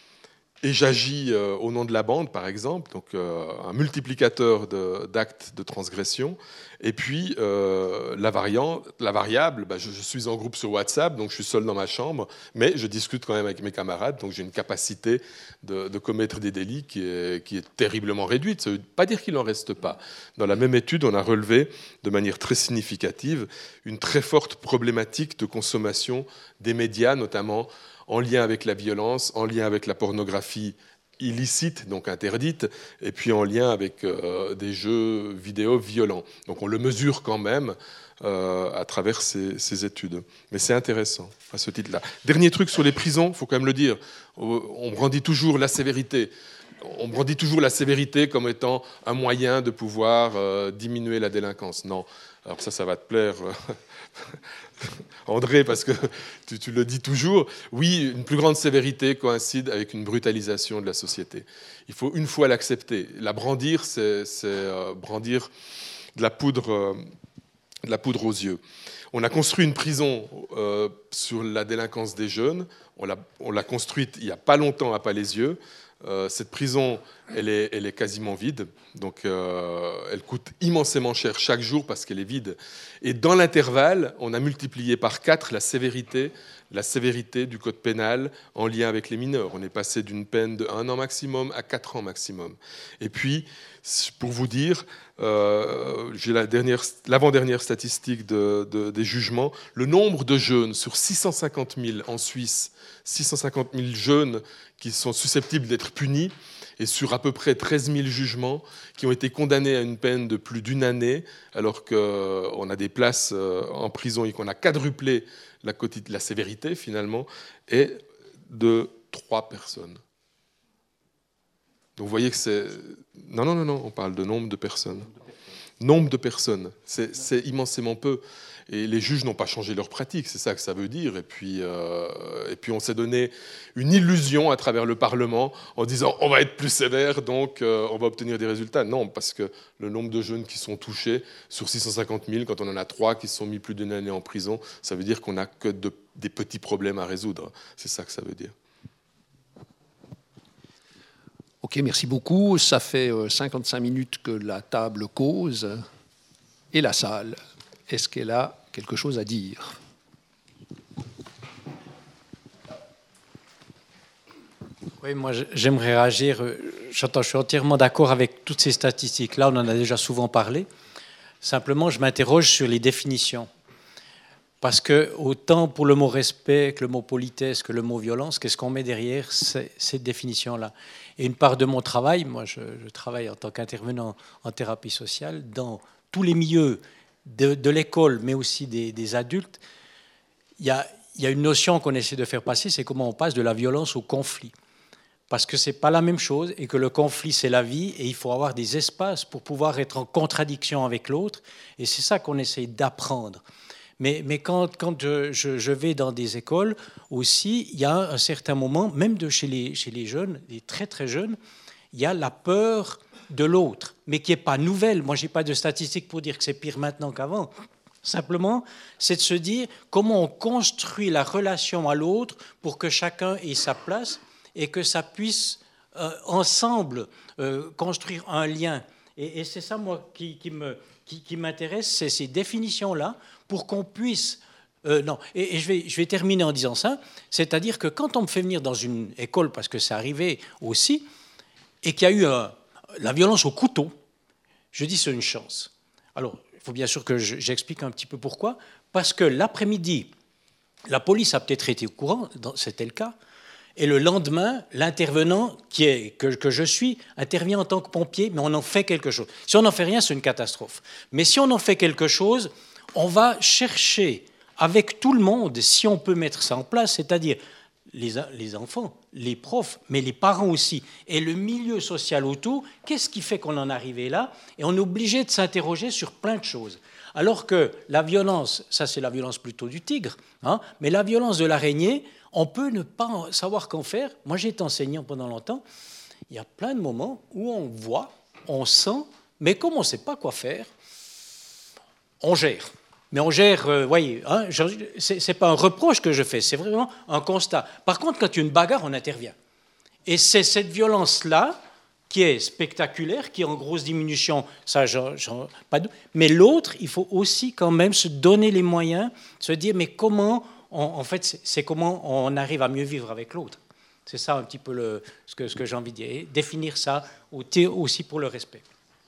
Et j'agis au nom de la bande, par exemple, donc un multiplicateur d'actes de transgression. Et puis, la variable, je suis en groupe sur WhatsApp, donc je suis seul dans ma chambre, mais je discute quand même avec mes camarades, donc j'ai une capacité de commettre des délits qui est terriblement réduite. Ça ne veut pas dire qu'il n'en reste pas. Dans la même étude, on a relevé de manière très significative une très forte problématique de consommation des médias, notamment en lien avec la violence, en lien avec la pornographie illicite, donc interdite, et puis en lien avec des jeux vidéo violents. Donc on le mesure quand même à travers ces études. Mais c'est intéressant à ce titre-là. Dernier truc sur les prisons, il faut quand même le dire, on brandit toujours la sévérité. On brandit toujours la sévérité comme étant un moyen de pouvoir diminuer la délinquance. Non. Alors ça va te plaire, André, parce que tu le dis toujours. Oui, une plus grande sévérité coïncide avec une brutalisation de la société. Il faut une fois l'accepter. La brandir, c'est brandir de la poudre aux yeux. On a construit une prison sur la délinquance des jeunes. On l'a construite il n'y a pas longtemps à Palaisieux. Cette prison, elle est quasiment vide, donc elle coûte immensément cher chaque jour parce qu'elle est vide. Et dans l'intervalle, on a multiplié par 4 la sévérité du code pénal en lien avec les mineurs. On est passé d'une peine de 1 an maximum à 4 ans maximum. Et puis, pour vous dire, j'ai l'avant-dernière statistique des jugements. Le nombre de jeunes sur 650 000 en Suisse, 650 000 jeunes qui sont susceptibles d'être punis, et sur à peu près 13 000 jugements qui ont été condamnés à une peine de plus d'1 année, alors qu'on a des places en prison et qu'on a quadruplé la sévérité, finalement, et de 3 personnes. Donc vous voyez que c'est... Non, on parle de nombre de personnes. Nombre de personnes, c'est immensément peu. Et les juges n'ont pas changé leur pratique, c'est ça que ça veut dire. Et puis on s'est donné une illusion à travers le Parlement en disant on va être plus sévère, donc on va obtenir des résultats. Non, parce que le nombre de jeunes qui sont touchés sur 650 000, quand on en a 3 qui se sont mis plus d'1 année en prison, ça veut dire qu'on n'a que des petits problèmes à résoudre. C'est ça que ça veut dire. Ok, merci beaucoup. Ça fait 55 minutes que la table cause. Et la salle, est-ce qu'elle a quelque chose à dire? Oui, moi j'aimerais réagir. Je suis entièrement d'accord avec toutes ces statistiques-là, on en a déjà souvent parlé. Simplement, je m'interroge sur les définitions. Parce que autant pour le mot respect que le mot politesse, que le mot violence, qu'est-ce qu'on met derrière ces définitions-là? Et une part de mon travail, moi je travaille en tant qu'intervenant en thérapie sociale dans tous les milieux de l'école, mais aussi des adultes. Il y a une notion qu'on essaie de faire passer, c'est comment on passe de la violence au conflit. Parce que ce n'est pas la même chose et que le conflit, c'est la vie et il faut avoir des espaces pour pouvoir être en contradiction avec l'autre. Et c'est ça qu'on essaie d'apprendre. Mais quand je vais dans des écoles aussi, il y a un certain moment, même chez les jeunes, les très très jeunes, il y a la peur de l'autre, mais qui n'est pas nouvelle. Moi, je n'ai pas de statistiques pour dire que c'est pire maintenant qu'avant. Simplement, c'est de se dire comment on construit la relation à l'autre pour que chacun ait sa place et que ça puisse ensemble construire un lien. Et c'est ça, moi, qui m'intéresse, c'est ces définitions-là, pour qu'on puisse... non, et je vais terminer en disant ça, c'est-à-dire que quand on me fait venir dans une école, parce que c'est arrivé aussi, et qu'il y a eu la violence au couteau, je dis c'est une chance. Alors, il faut bien sûr que j'explique un petit peu pourquoi, parce que l'après-midi, la police a peut-être été au courant, c'était le cas, et le lendemain, l'intervenant que je suis intervient en tant que pompier, mais on en fait quelque chose. Si on n'en fait rien, c'est une catastrophe. Mais si on en fait quelque chose, on va chercher avec tout le monde, si on peut mettre ça en place, c'est-à-dire les enfants, les profs, mais les parents aussi, et le milieu social autour, qu'est-ce qui fait qu'on en est arrivé là? Et on est obligé de s'interroger sur plein de choses. Alors que la violence, ça c'est la violence plutôt du tigre, hein, mais la violence de l'araignée, on peut ne pas savoir qu'en faire. Moi, j'ai été enseignant pendant longtemps. Il y a plein de moments où on voit, on sent, mais comme on ne sait pas quoi faire, on gère. Mais on gère, voyez, hein, ce n'est pas un reproche que je fais, c'est vraiment un constat. Par contre, quand il y a une bagarre, on intervient. Et c'est cette violence-là qui est spectaculaire, qui est en grosse diminution, ça, pas de... Mais l'autre, il faut aussi quand même se donner les moyens, se dire, mais comment... En fait, c'est comment on arrive à mieux vivre avec l'autre. C'est ça un petit peu ce que j'ai envie de dire. Et définir ça aussi pour le respect.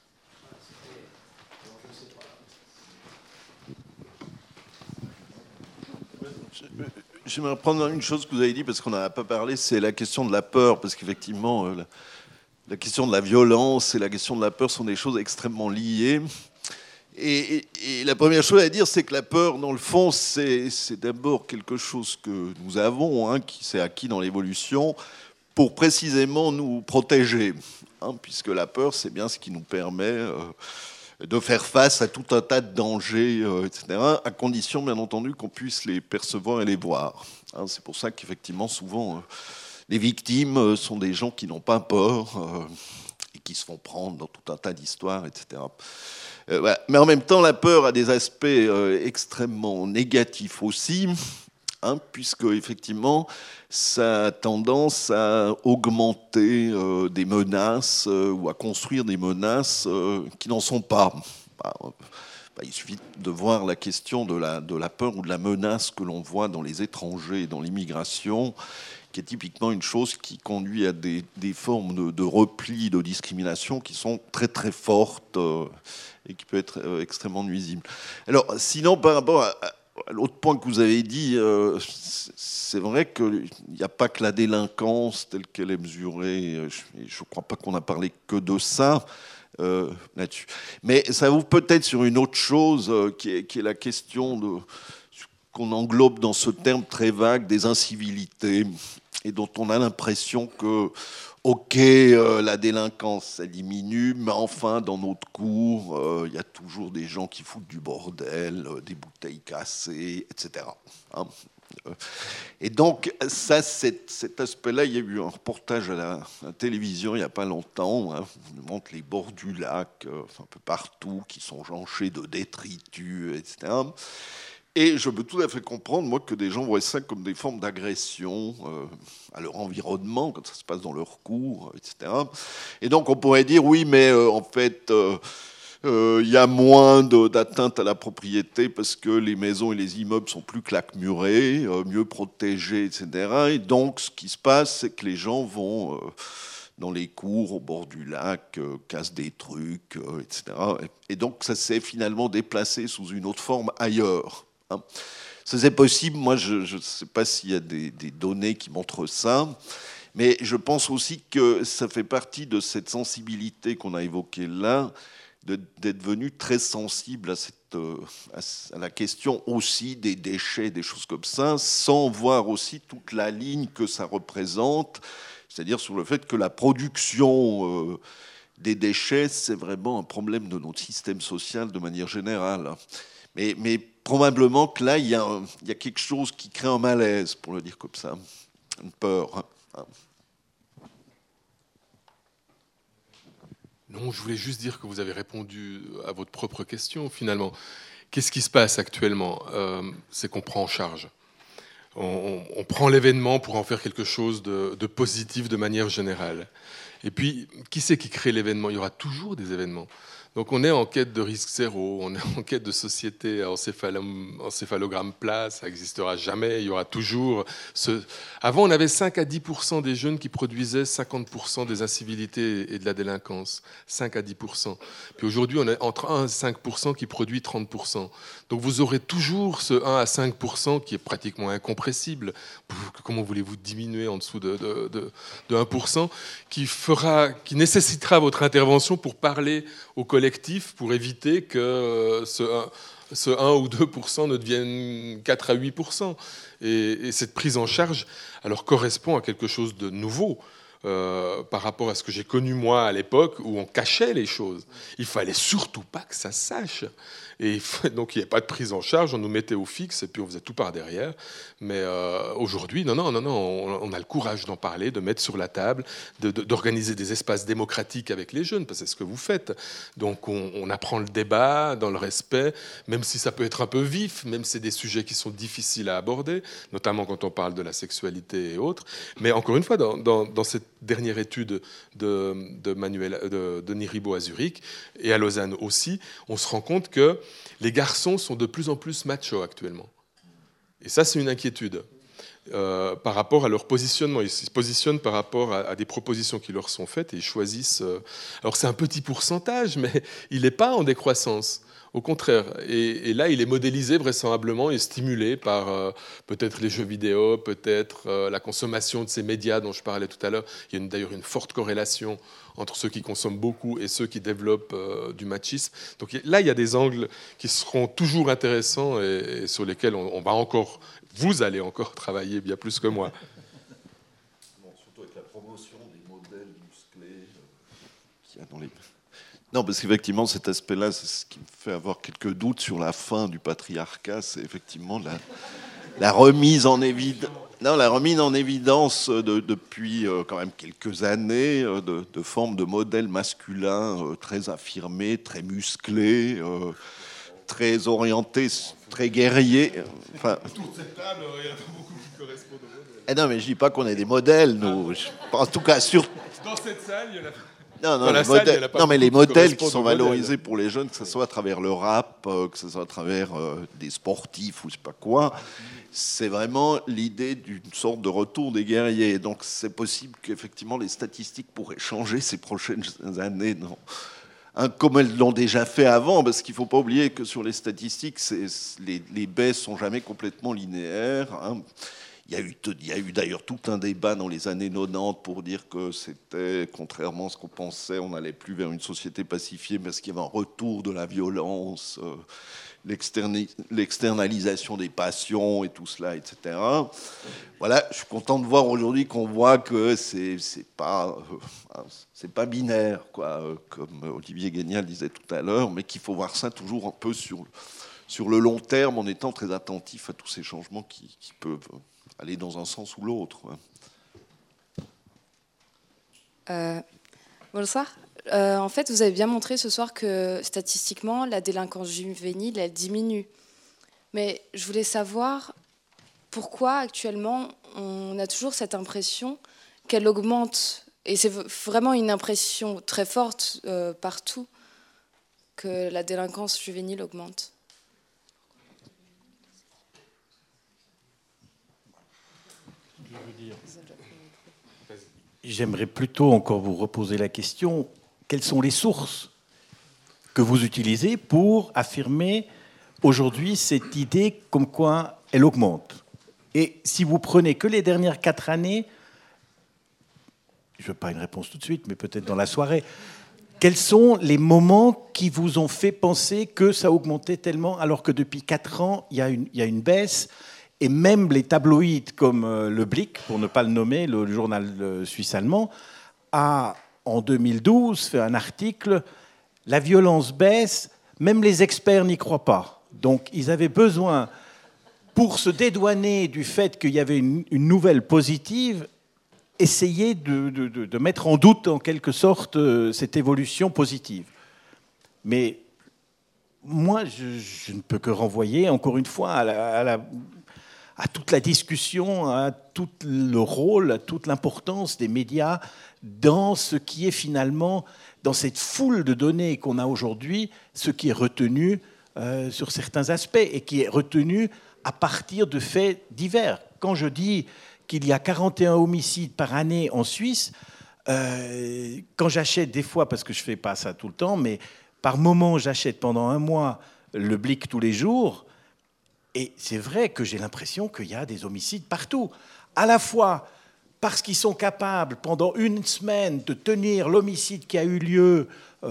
J'aimerais prendre une chose que vous avez dit, parce qu'on n'en a pas parlé, c'est la question de la peur, parce qu'effectivement, la question de la violence et la question de la peur sont des choses extrêmement liées. Et la première chose à dire, c'est que la peur, dans le fond, c'est d'abord quelque chose que nous avons, hein, qui s'est acquis dans l'évolution, pour précisément nous protéger. Hein, puisque la peur, c'est bien ce qui nous permet de faire face à tout un tas de dangers, etc., à condition, bien entendu, qu'on puisse les percevoir et les voir. Hein, c'est pour ça qu'effectivement, souvent, les victimes sont des gens qui n'ont pas peur et qui se font prendre dans tout un tas d'histoires, etc. Voilà. Mais en même temps, la peur a des aspects extrêmement négatifs aussi, hein, puisque effectivement, ça a tendance à augmenter des menaces ou à construire des menaces qui n'en sont pas. Il suffit de voir la question de la peur ou de la menace que l'on voit dans les étrangers et dans l'immigration, qui est typiquement une chose qui conduit à des formes de repli, de discrimination qui sont très très fortes et qui peut être extrêmement nuisible. Alors, sinon, par rapport à l'autre point que vous avez dit, c'est vrai qu'il n'y a pas que la délinquance telle qu'elle est mesurée. Je ne crois pas qu'on a parlé que de ça là-dessus. Mais ça ouvre peut-être sur une autre chose qui est la question qu'on englobe dans ce terme très vague des incivilités et dont on a l'impression que, ok, la délinquance, ça diminue, mais enfin, dans notre cours, il y a toujours des gens qui foutent du bordel, des bouteilles cassées, etc. Hein. Et donc, ça, cet aspect-là, il y a eu un reportage à la télévision il n'y a pas longtemps, hein, on nous montre les bords du lac, un peu partout, qui sont jonchés de détritus, etc. Et je peux tout à fait comprendre, moi, que des gens voient ça comme des formes d'agression à leur environnement, quand ça se passe dans leur cours, etc. Et donc, on pourrait dire, oui, mais en fait, il y a moins d'atteinte à la propriété parce que les maisons et les immeubles sont plus claquemurés, mieux protégés, etc. Et donc, ce qui se passe, c'est que les gens vont dans les cours, au bord du lac, cassent des trucs, etc. Et donc, ça s'est finalement déplacé sous une autre forme ailleurs. Ça, c'est possible. Moi, je ne sais pas s'il y a des données qui montrent ça, mais je pense aussi que ça fait partie de cette sensibilité qu'on a évoquée là, d'être devenu très sensible à la question aussi des déchets, des choses comme ça, sans voir aussi toute la ligne que ça représente, c'est-à-dire sur le fait que la production des déchets, c'est vraiment un problème de notre système social de manière générale. Mais probablement que là, il y a quelque chose qui crée un malaise, pour le dire comme ça, une peur. Non, je voulais juste dire que vous avez répondu à votre propre question, finalement. Qu'est-ce qui se passe actuellement ? C'est qu'on prend en charge. On prend l'événement pour en faire quelque chose de positif de manière générale. Et puis, qui c'est qui crée l'événement ? Il y aura toujours des événements. Donc on est en quête de risque zéro, on est en quête de société encéphalogramme plat, ça n'existera jamais, il y aura toujours... Avant, on avait 5 à 10% des jeunes qui produisaient 50% des incivilités et de la délinquance. 5 à 10%. Puis aujourd'hui, on est entre 1 et 5% qui produit 30%. Donc vous aurez toujours ce 1 à 5% qui est pratiquement incompressible. Comment voulez-vous diminuer en dessous de 1% qui nécessitera votre intervention pour parler au collectif, pour éviter que ce 1 ou 2% ne devienne 4 à 8%. Et cette prise en charge alors, correspond à quelque chose de nouveau. Par rapport à ce que j'ai connu moi à l'époque où on cachait les choses. Il fallait surtout pas que ça se sache. Et donc il n'y avait pas de prise en charge, on nous mettait au fixe et puis on faisait tout par derrière. Mais aujourd'hui, non, on a le courage d'en parler, de mettre sur la table, d'organiser des espaces démocratiques avec les jeunes, parce que c'est ce que vous faites. Donc on apprend le débat dans le respect, même si ça peut être un peu vif, même si c'est des sujets qui sont difficiles à aborder, notamment quand on parle de la sexualité et autres. Mais encore une fois, dans cette dernière étude de Denis Ribot à Zurich et à Lausanne aussi, on se rend compte que les garçons sont de plus en plus machos actuellement. Et ça, c'est une inquiétude par rapport à leur positionnement. Ils se positionnent par rapport à des propositions qui leur sont faites et ils choisissent... Alors c'est un petit pourcentage, mais il n'est pas en décroissance. Au contraire, et là, il est modélisé vraisemblablement et stimulé par peut-être les jeux vidéo, peut-être la consommation de ces médias dont je parlais tout à l'heure. Il y a d'ailleurs une forte corrélation entre ceux qui consomment beaucoup et ceux qui développent du machisme. Donc là, il y a des angles qui seront toujours intéressants et sur lesquels on va encore, vous allez encore travailler bien plus que moi. Bon, surtout avec la promotion des modèles musclés qu'il y a dans les... Non, parce qu'effectivement, cet aspect-là, c'est ce qui me fait avoir quelques doutes sur la fin du patriarcat. C'est effectivement la remise en évidence. Non, la remise en évidence depuis quand même quelques années de formes de modèles masculins très affirmés, très musclés, très orientés, très guerriers. Enfin, Autour de cette table, il n'y en a pas beaucoup qui correspondent aux modèles. Eh non, mais je dis pas qu'on est des modèles, nous. En tout cas, Dans cette salle, il y en a... mais les modèles qui sont valorisés pour les jeunes, que ce soit à travers le rap, que ce soit à travers des sportifs ou je sais pas quoi, c'est vraiment l'idée d'une sorte de retour des guerriers. Donc c'est possible qu'effectivement les statistiques pourraient changer ces prochaines années, non, comme elles l'ont déjà fait avant, parce qu'il ne faut pas oublier que sur les statistiques, les baisses sont jamais complètement linéaires. Hein. Il y a eu d'ailleurs tout un débat dans les années 90 pour dire que c'était, contrairement à ce qu'on pensait, on n'allait plus vers une société pacifiée parce qu'il y avait un retour de la violence, l'externalisation des passions et tout cela, etc. Voilà, je suis content de voir aujourd'hui qu'on voit que c'est pas binaire, quoi, comme Olivier Guénial disait tout à l'heure, mais qu'il faut voir ça toujours un peu sur le long terme en étant très attentif à tous ces changements qui peuvent aller dans un sens ou l'autre. Bonsoir. En fait, vous avez bien montré ce soir que statistiquement, la délinquance juvénile, elle diminue. Mais je voulais savoir pourquoi actuellement on a toujours cette impression qu'elle augmente, et c'est vraiment une impression très forte partout, que la délinquance juvénile augmente. J'aimerais plutôt encore vous reposer la question, quelles sont les sources que vous utilisez pour affirmer aujourd'hui cette idée comme quoi elle augmente? Et si vous prenez que les dernières 4 années, je ne veux pas une réponse tout de suite, mais peut-être dans la soirée, quels sont les moments qui vous ont fait penser que ça augmentait tellement alors que depuis 4 ans, il y a une baisse? Et même les tabloïds comme Le Blick, pour ne pas le nommer, le journal suisse-allemand, a en 2012 fait un article « La violence baisse, même les experts n'y croient pas ». Donc ils avaient besoin, pour se dédouaner du fait qu'il y avait une nouvelle positive, essayer de mettre en doute en quelque sorte cette évolution positive. Mais moi, je ne peux que renvoyer encore une fois à toute la discussion, à tout le rôle, à toute l'importance des médias dans ce qui est finalement, dans cette foule de données qu'on a aujourd'hui, ce qui est retenu sur certains aspects et qui est retenu à partir de faits divers. Quand je dis qu'il y a 41 homicides par année en Suisse, quand j'achète des fois, parce que je ne fais pas ça tout le temps, mais par moment j'achète pendant un mois Le Blick tous les jours, et c'est vrai que j'ai l'impression qu'il y a des homicides partout, à la fois parce qu'ils sont capables pendant une semaine de tenir l'homicide qui a eu lieu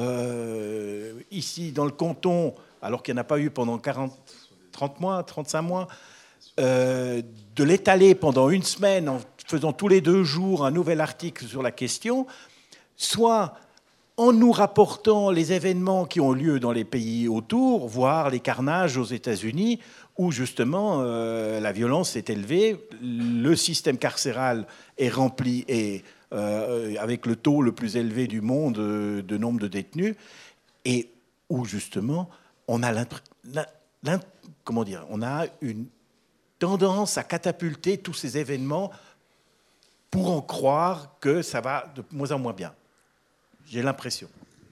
ici dans le canton, alors qu'il n'y en a pas eu pendant 30 mois, 35 mois, de l'étaler pendant une semaine en faisant tous les 2 jours un nouvel article sur la question, soit en nous rapportant les événements qui ont lieu dans les pays autour, voire les carnages aux États-Unis, où justement la violence est élevée, le système carcéral est rempli et avec le taux le plus élevé du monde de nombre de détenus, et où justement on a on a une tendance à catapulter tous ces événements pour en croire que ça va de moins en moins bien. J'ai l'impression.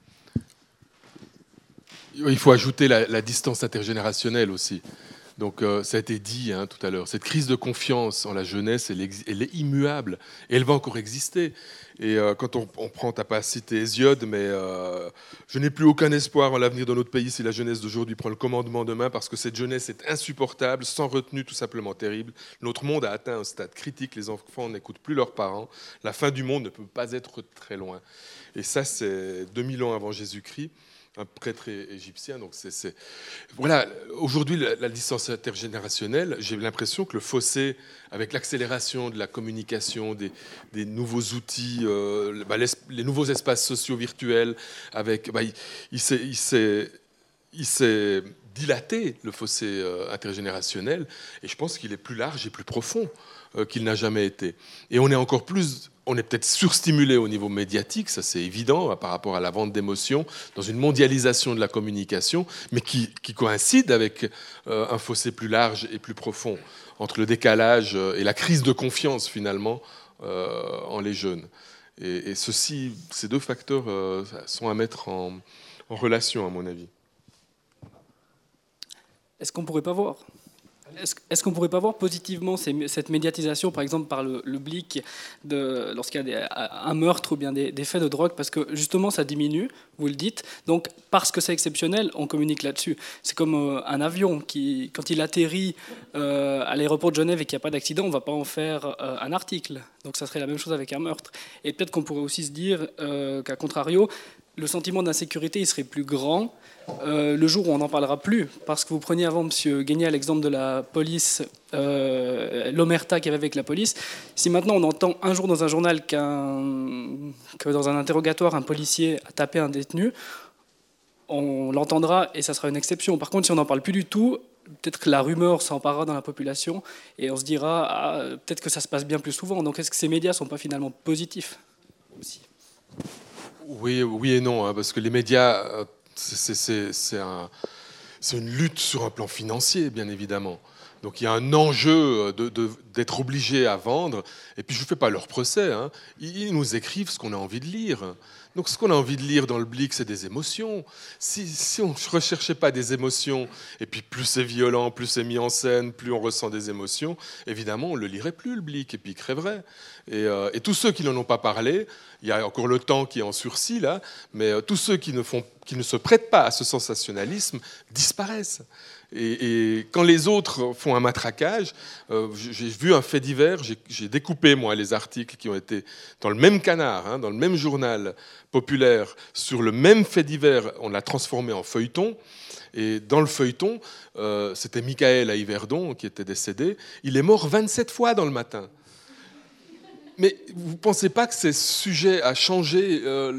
Il faut ajouter la distance intergénérationnelle aussi. Donc ça a été dit tout à l'heure, cette crise de confiance en la jeunesse, elle est immuable et elle va encore exister. Et quand on prend, t'as pas cité Hésiode, mais je n'ai plus aucun espoir en l'avenir de notre pays si la jeunesse d'aujourd'hui prend le commandement demain, parce que cette jeunesse est insupportable, sans retenue, tout simplement terrible. Notre monde a atteint un stade critique, les enfants n'écoutent plus leurs parents, la fin du monde ne peut pas être très loin. Et ça, c'est 2000 ans avant Jésus-Christ. Un prêtre égyptien. Donc voilà, aujourd'hui, la distance intergénérationnelle, j'ai l'impression que le fossé, avec l'accélération de la communication, des nouveaux outils, les nouveaux espaces sociaux virtuels, il s'est dilaté, le fossé intergénérationnel, et je pense qu'il est plus large et plus profond qu'il n'a jamais été. Et on est peut-être surstimulé au niveau médiatique, ça c'est évident, par rapport à la vente d'émotions, dans une mondialisation de la communication, mais qui coïncide avec un fossé plus large et plus profond entre le décalage et la crise de confiance finalement en les jeunes. Et ces 2 facteurs sont à mettre en relation, à mon avis. Est-ce qu'on pourrait pas voir positivement cette médiatisation, par exemple par le Blick, lorsqu'il y a un meurtre ou bien des faits de drogue, parce que justement ça diminue, vous le dites, donc parce que c'est exceptionnel, on communique là-dessus. C'est comme un avion qui, quand il atterrit à l'aéroport de Genève et qu'il n'y a pas d'accident, on ne va pas en faire un article. Donc ça serait la même chose avec un meurtre. Et peut-être qu'on pourrait aussi se dire qu'à contrario, le sentiment d'insécurité il serait plus grand le jour où on n'en parlera plus. Parce que vous preniez avant, M. Guéniat, l'exemple de la police, l'omerta qu'il y avait avec la police. Si maintenant on entend un jour dans un journal que dans un interrogatoire, un policier a tapé un détenu, on l'entendra et ça sera une exception. Par contre, si on n'en parle plus du tout, peut-être que la rumeur s'emparera dans la population et on se dira peut-être que ça se passe bien plus souvent. Donc est-ce que ces médias ne sont pas finalement positifs aussi ? Oui et non, parce que les médias, c'est une lutte sur un plan financier, bien évidemment. Donc il y a un enjeu d'être obligé à vendre. Et puis je ne fais pas leur procès. Hein. Ils nous écrivent ce qu'on a envie de lire. Donc ce qu'on a envie de lire dans le Blick, c'est des émotions. Si on ne recherchait pas des émotions, et puis plus c'est violent, plus c'est mis en scène, plus on ressent des émotions, évidemment on ne le lirait plus, le Blick, et puis il crèverait. Et tous ceux qui n'en ont pas parlé, il y a encore le temps qui est en sursis là, mais tous ceux qui ne se prêtent pas à ce sensationnalisme disparaissent. Et quand les autres font un matraquage, j'ai vu un fait divers, j'ai découpé moi les articles qui ont été dans le même canard, hein, dans le même journal populaire, sur le même fait divers, on l'a transformé en feuilleton. Et dans le feuilleton, c'était Michael à Yverdon qui était décédé, il est mort 27 fois dans le matin. Mais vous ne pensez pas que c'est sujet à changer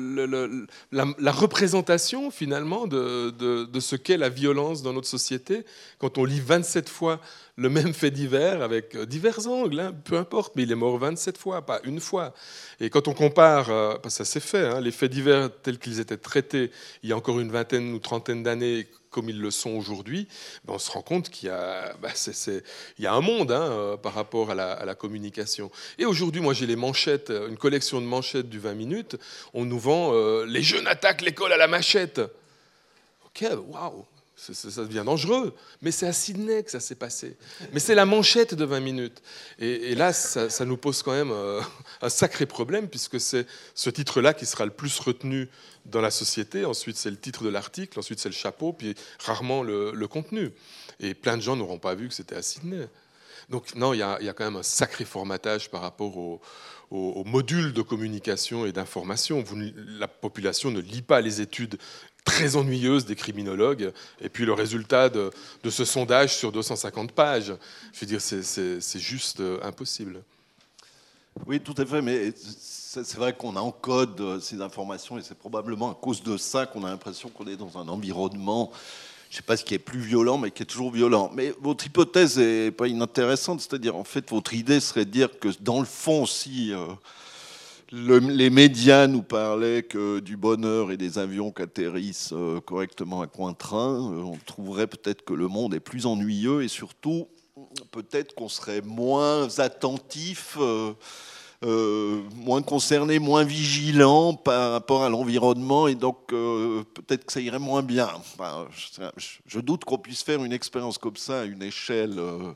la représentation, finalement, de ce qu'est la violence dans notre société, quand on lit 27 fois le même fait divers, avec divers angles, hein, peu importe, mais il est mort 27 fois, pas une fois. Et quand on compare, ça s'est fait, hein, les faits divers tels qu'ils étaient traités il y a encore une vingtaine ou trentaine d'années, comme ils le sont aujourd'hui, on se rend compte qu'il y a, il y a un monde hein, par rapport à la communication. Et aujourd'hui, moi j'ai les manchettes, une collection de manchettes du 20 minutes, on nous vend les jeunes attaquent l'école à la machette. Ok, waouh, ça devient dangereux, mais c'est à Sydney que ça s'est passé. Mais c'est la manchette de 20 minutes. Et là, ça nous pose quand même un sacré problème, puisque c'est ce titre-là qui sera le plus retenu dans la société. Ensuite, c'est le titre de l'article, ensuite c'est le chapeau, puis rarement le contenu. Et plein de gens n'auront pas vu que c'était à Sydney. Donc non, il y a quand même un sacré formatage par rapport au module de communication et d'information. La population ne lit pas les études très ennuyeuses des criminologues, et puis le résultat de ce sondage sur 250 pages. Je veux dire, c'est juste impossible. Oui, tout à fait, mais c'est vrai qu'on encode ces informations, et c'est probablement à cause de ça qu'on a l'impression qu'on est dans un environnement, je ne sais pas ce qui est plus violent, mais qui est toujours violent. Mais votre hypothèse n'est pas inintéressante, c'est-à-dire, en fait, votre idée serait de dire que, dans le fond, si les médias nous parlaient que du bonheur et des avions qui atterrissent correctement à Cointrin, on trouverait peut-être que le monde est plus ennuyeux, et surtout, peut-être qu'on serait moins attentif, moins concerné, moins vigilant par rapport à l'environnement, et donc peut-être que ça irait moins bien. Enfin, je doute qu'on puisse faire une expérience comme ça à une échelle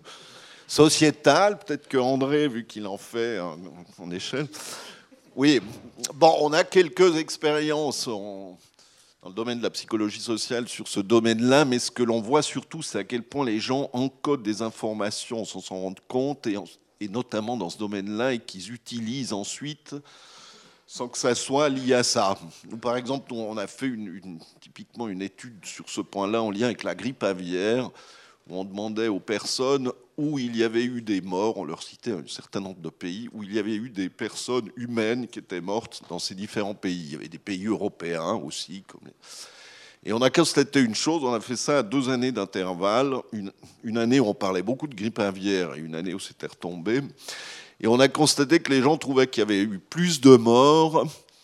sociétale. Peut-être que André, vu qu'il en fait en échelle... Oui, bon, on a quelques expériences dans le domaine de la psychologie sociale sur ce domaine-là, mais ce que l'on voit surtout, c'est à quel point les gens encodent des informations sans s'en rendre compte, et notamment dans ce domaine-là, et qu'ils utilisent ensuite sans que ça soit lié à ça. Nous, par exemple, on a fait typiquement une étude sur ce point-là en lien avec la grippe aviaire, où on demandait aux personnes où il y avait eu des morts, on leur citait un certain nombre de pays, où il y avait eu des personnes humaines qui étaient mortes dans ces différents pays. Il y avait des pays européens aussi. Et on a constaté une chose, on a fait ça à 2 années d'intervalle. Une année où on parlait beaucoup de grippe aviaire et une année où c'était retombé. Et on a constaté que les gens trouvaient qu'il y avait eu plus de morts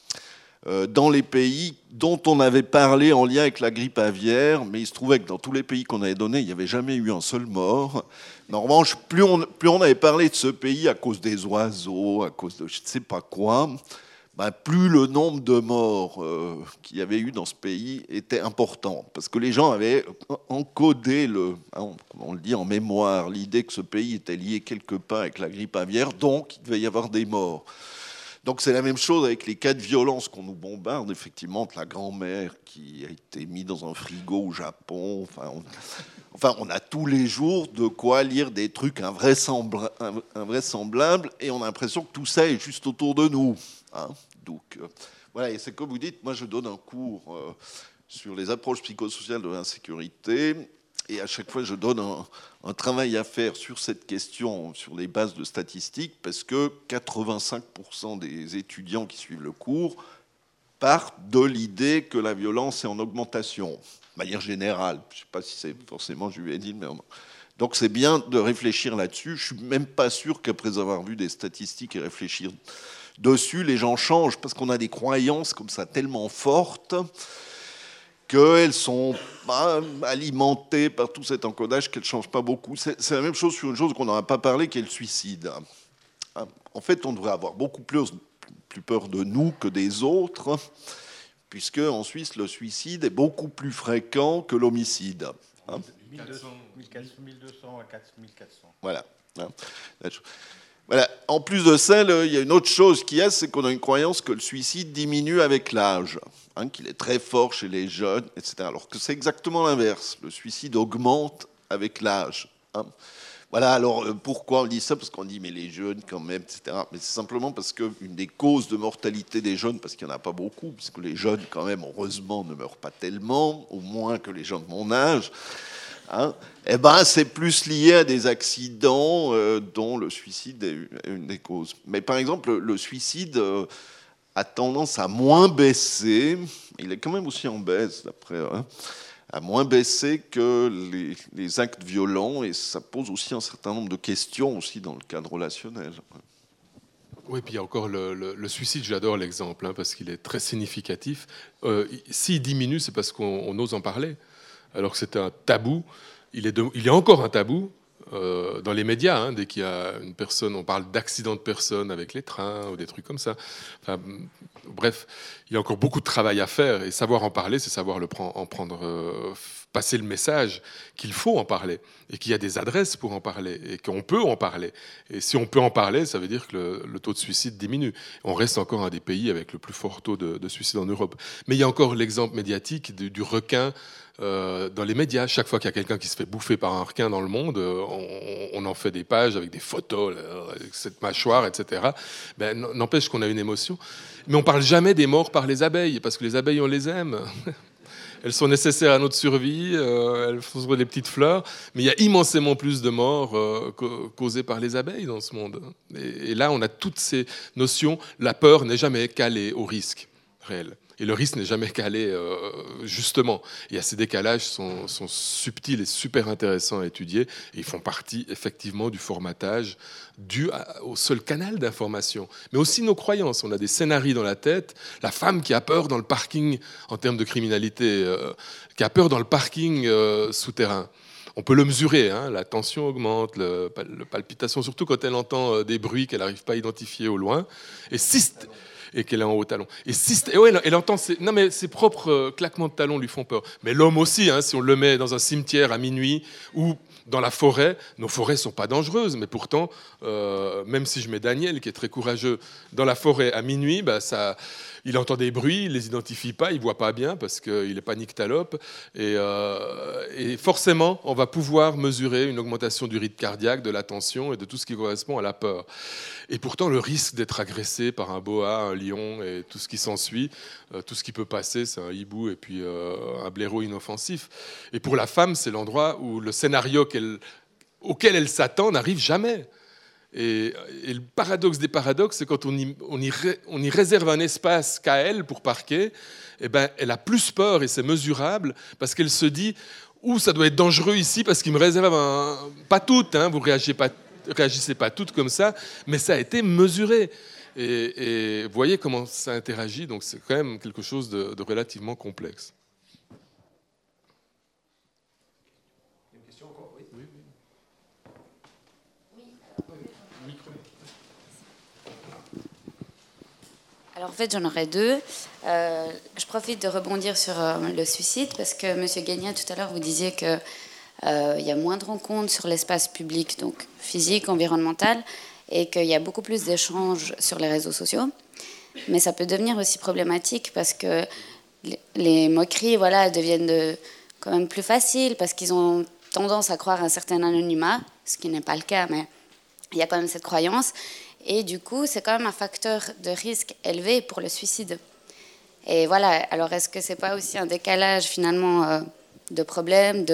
dans les pays dont on avait parlé en lien avec la grippe aviaire, mais il se trouvait que dans tous les pays qu'on avait donnés, il n'y avait jamais eu un seul mort. Mais en revanche, plus on avait parlé de ce pays à cause des oiseaux, à cause de je ne sais pas quoi, plus le nombre de morts qu'il y avait eu dans ce pays était important. Parce que les gens avaient encodé, on le dit en mémoire, l'idée que ce pays était lié quelque part avec la grippe aviaire, donc il devait y avoir des morts. Donc c'est la même chose avec les cas de violence qu'on nous bombarde, effectivement, de la grand-mère qui a été mise dans un frigo au Japon. Enfin, on a tous les jours de quoi lire des trucs invraisemblables, et on a l'impression que tout ça est juste autour de nous. Hein. Donc voilà, et c'est comme vous dites, moi je donne un cours sur les approches psychosociales de l'insécurité, et à chaque fois je donne un travail à faire sur cette question, sur les bases de statistiques, parce que 85% des étudiants qui suivent le cours partent de l'idée que la violence est en augmentation, de manière générale. Je ne sais pas si c'est forcément juvénile, mais donc c'est bien de réfléchir là-dessus. Je ne suis même pas sûr qu'après avoir vu des statistiques et réfléchir dessus, les gens changent, parce qu'on a des croyances comme ça tellement fortes qu'elles sont alimentées par tout cet encodage, qu'elles ne changent pas beaucoup. C'est la même chose sur une chose qu'on n'en a pas parlé, qui est le suicide. En fait, on devrait avoir beaucoup plus peur de nous que des autres, puisque en Suisse, le suicide est beaucoup plus fréquent que l'homicide. 1200 à 4400. Voilà. Voilà. En plus de ça, il y a une autre chose qu'il y a, c'est qu'on a une croyance que le suicide diminue avec l'âge, qu'il est très fort chez les jeunes, etc. Alors que c'est exactement l'inverse. Le suicide augmente avec l'âge. Voilà, alors pourquoi on dit ça? Parce qu'on dit, mais les jeunes quand même, etc. Mais c'est simplement parce qu'une des causes de mortalité des jeunes, parce qu'il n'y en a pas beaucoup, puisque les jeunes, quand même, heureusement, ne meurent pas tellement, au moins que les gens de mon âge, c'est plus lié à des accidents dont le suicide est une des causes. Mais par exemple, le suicide a tendance à moins baisser, il est quand même aussi en baisse d'après, à moins baisser que les actes violents, et ça pose aussi un certain nombre de questions aussi dans le cadre relationnel. Oui, puis il y a encore le suicide, j'adore l'exemple, parce qu'il est très significatif. S'il diminue, c'est parce qu'on ose en parler. Alors que c'était un tabou, il est encore un tabou dans les médias. Dès qu'il y a une personne, on parle d'accidents de personnes avec les trains ou des trucs comme ça. Enfin, bref, il y a encore beaucoup de travail à faire. Et savoir en parler, c'est savoir passer le message qu'il faut en parler et qu'il y a des adresses pour en parler et qu'on peut en parler. Et si on peut en parler, ça veut dire que le taux de suicide diminue. On reste encore un des pays avec le plus fort taux de suicide en Europe. Mais il y a encore l'exemple médiatique du requin dans les médias. Chaque fois qu'il y a quelqu'un qui se fait bouffer par un requin dans le monde, on en fait des pages avec des photos, avec cette mâchoire, etc. N'empêche qu'on a une émotion. Mais on ne parle jamais des morts par les abeilles, parce que les abeilles, on les aime. Elles sont nécessaires à notre survie, elles font des petites fleurs, mais il y a immensément plus de morts causées par les abeilles dans ce monde. Et là, on a toutes ces notions. La peur n'est jamais calée au risque réel. Et le risque n'est jamais calé, justement. Et ces décalages sont subtils et super intéressants à étudier. Et ils font partie, effectivement, du formatage dû au seul canal d'information. Mais aussi nos croyances. On a des scénarios dans la tête. La femme qui a peur dans le parking, en termes de criminalité, qui a peur dans le parking souterrain. On peut le mesurer, la tension augmente, la palpitation, surtout quand elle entend des bruits qu'elle n'arrive pas à identifier au loin. Et qu'elle est en haut talon. Elle entend ses propres claquements de talons lui font peur. Mais l'homme aussi, si on le met dans un cimetière à minuit ou dans la forêt, nos forêts ne sont pas dangereuses, mais pourtant, même si je mets Daniel, qui est très courageux, dans la forêt à minuit, il entend des bruits, il ne les identifie pas, il ne voit pas bien parce qu'il est panique-talope. Et forcément, on va pouvoir mesurer une augmentation du rythme cardiaque, de la tension et de tout ce qui correspond à la peur. Et pourtant, le risque d'être agressé par un boa, un lion et tout ce qui s'ensuit, tout ce qui peut passer, c'est un hibou et puis un blaireau inoffensif. Et pour la femme, c'est l'endroit où le scénario auquel elle s'attend n'arrive jamais. Et le paradoxe des paradoxes, c'est quand on y réserve un espace qu'à elle pour parquer, elle a plus peur et c'est mesurable parce qu'elle se dit ça doit être dangereux ici parce qu'il me réserve pas toutes, vous réagissez pas toutes comme ça, mais ça a été mesuré. Et vous voyez comment ça interagit, donc c'est quand même quelque chose de relativement complexe. Alors en fait, j'en aurais deux. Je profite de rebondir sur le suicide parce que M. Gagnon, tout à l'heure, vous disiez qu'il y a moins de rencontres sur l'espace public, donc physique, environnemental, et qu'il y a beaucoup plus d'échanges sur les réseaux sociaux. Mais ça peut devenir aussi problématique parce que les moqueries deviennent quand même plus faciles parce qu'ils ont tendance à croire un certain anonymat, ce qui n'est pas le cas, mais il y a quand même cette croyance. Et du coup, c'est quand même un facteur de risque élevé pour le suicide. Et voilà, alors est-ce que c'est pas aussi un décalage finalement de problèmes,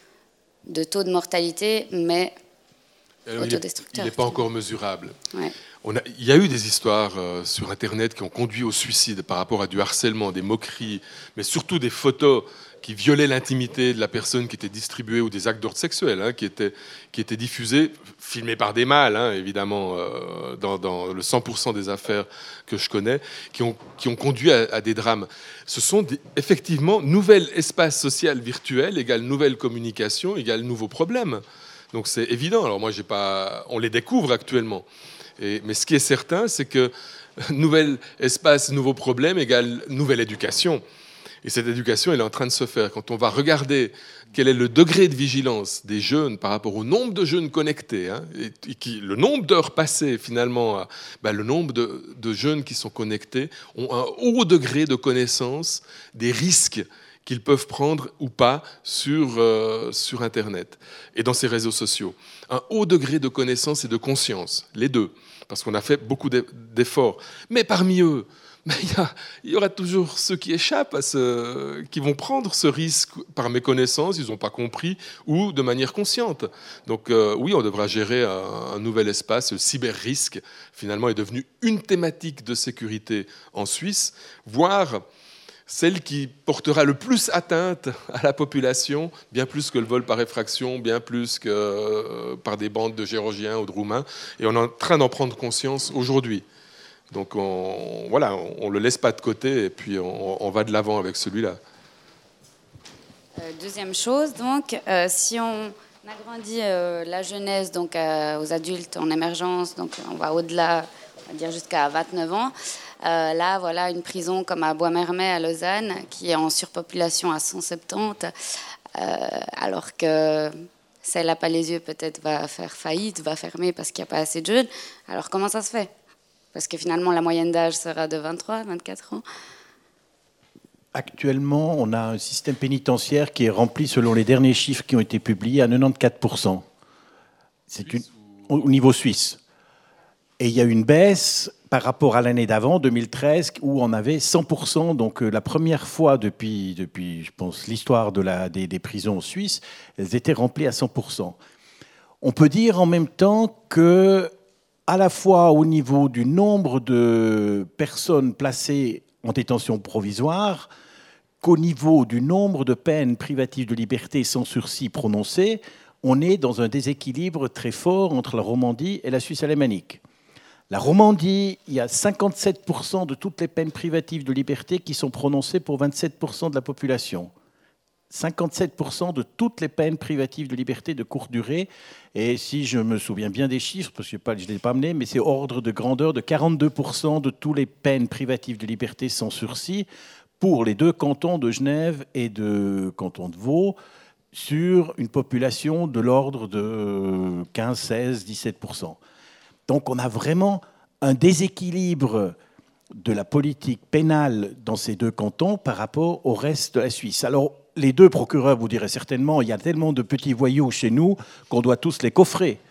de taux de mortalité, mais autodestructeur? Il n'est pas encore mesurable. Ouais. Il y a eu des histoires sur Internet qui ont conduit au suicide par rapport à du harcèlement, des moqueries, mais surtout des photos qui violaient l'intimité de la personne qui était distribuée, ou des actes d'ordre sexuel qui étaient diffusés, filmés par des mâles, évidemment, dans le 100% des affaires que je connais, qui ont conduit à des drames. Ce sont effectivement nouvel espace social virtuel égale nouvelle communication égale nouveaux problèmes. Donc c'est évident. Alors moi, on les découvre actuellement. Mais ce qui est certain, c'est que nouvel espace, nouveaux problèmes égale nouvelle éducation. Et cette éducation, elle est en train de se faire. Quand on va regarder quel est le degré de vigilance des jeunes par rapport au nombre de jeunes connectés, le nombre d'heures passées finalement, le nombre de jeunes qui sont connectés ont un haut degré de connaissance des risques qu'ils peuvent prendre ou pas sur Internet et dans ces réseaux sociaux. Un haut degré de connaissance et de conscience, les deux, parce qu'on a fait beaucoup d'efforts. Mais parmi eux, il y aura toujours ceux qui échappent, qui vont prendre ce risque par méconnaissance, ils n'ont pas compris, ou de manière consciente. Donc oui, on devra gérer un nouvel espace. Le cyber-risque, finalement, est devenu une thématique de sécurité en Suisse, voire celle qui portera le plus atteinte à la population, bien plus que le vol par effraction, bien plus que par des bandes de Géorgiens ou de Roumains. Et on est en train d'en prendre conscience aujourd'hui. Donc on ne le laisse pas de côté et puis on va de l'avant avec celui-là. Deuxième chose, donc, si on agrandit la jeunesse donc, aux adultes en émergence, donc on va au-delà, on va dire jusqu'à 29 ans, là, voilà une prison comme à Bois-Mermet à Lausanne qui est en surpopulation à 170, alors que celle à Palaisieux peut-être va faire faillite, va fermer parce qu'il n'y a pas assez de jeunes. Alors comment ça se fait ? Parce que finalement, la moyenne d'âge sera de 23, 24 ans. Actuellement, on a un système pénitentiaire qui est rempli, selon les derniers chiffres qui ont été publiés, à 94%. C'est au niveau suisse. Et il y a une baisse par rapport à l'année d'avant, 2013, où on avait 100%. Donc la première fois depuis je pense, l'histoire des prisons suisses, elles étaient remplies à 100%. On peut dire en même temps que à la fois au niveau du nombre de personnes placées en détention provisoire, qu'au niveau du nombre de peines privatives de liberté sans sursis prononcées, on est dans un déséquilibre très fort entre la Romandie et la Suisse alémanique. La Romandie, il y a 57% de toutes les peines privatives de liberté qui sont prononcées pour 27% de la population. 57% de toutes les peines privatives de liberté de courte durée. Et si je me souviens bien des chiffres, parce que je ne l'ai pas amené, mais c'est ordre de grandeur de 42% de toutes les peines privatives de liberté sans sursis pour les deux cantons de Genève et de canton de Vaud, sur une population de l'ordre de 15, 16, 17%. Donc on a vraiment un déséquilibre de la politique pénale dans ces deux cantons par rapport au reste de la Suisse. Alors, les deux procureurs vous diraient certainement, il y a tellement de petits voyous chez nous qu'on doit tous les coffrer.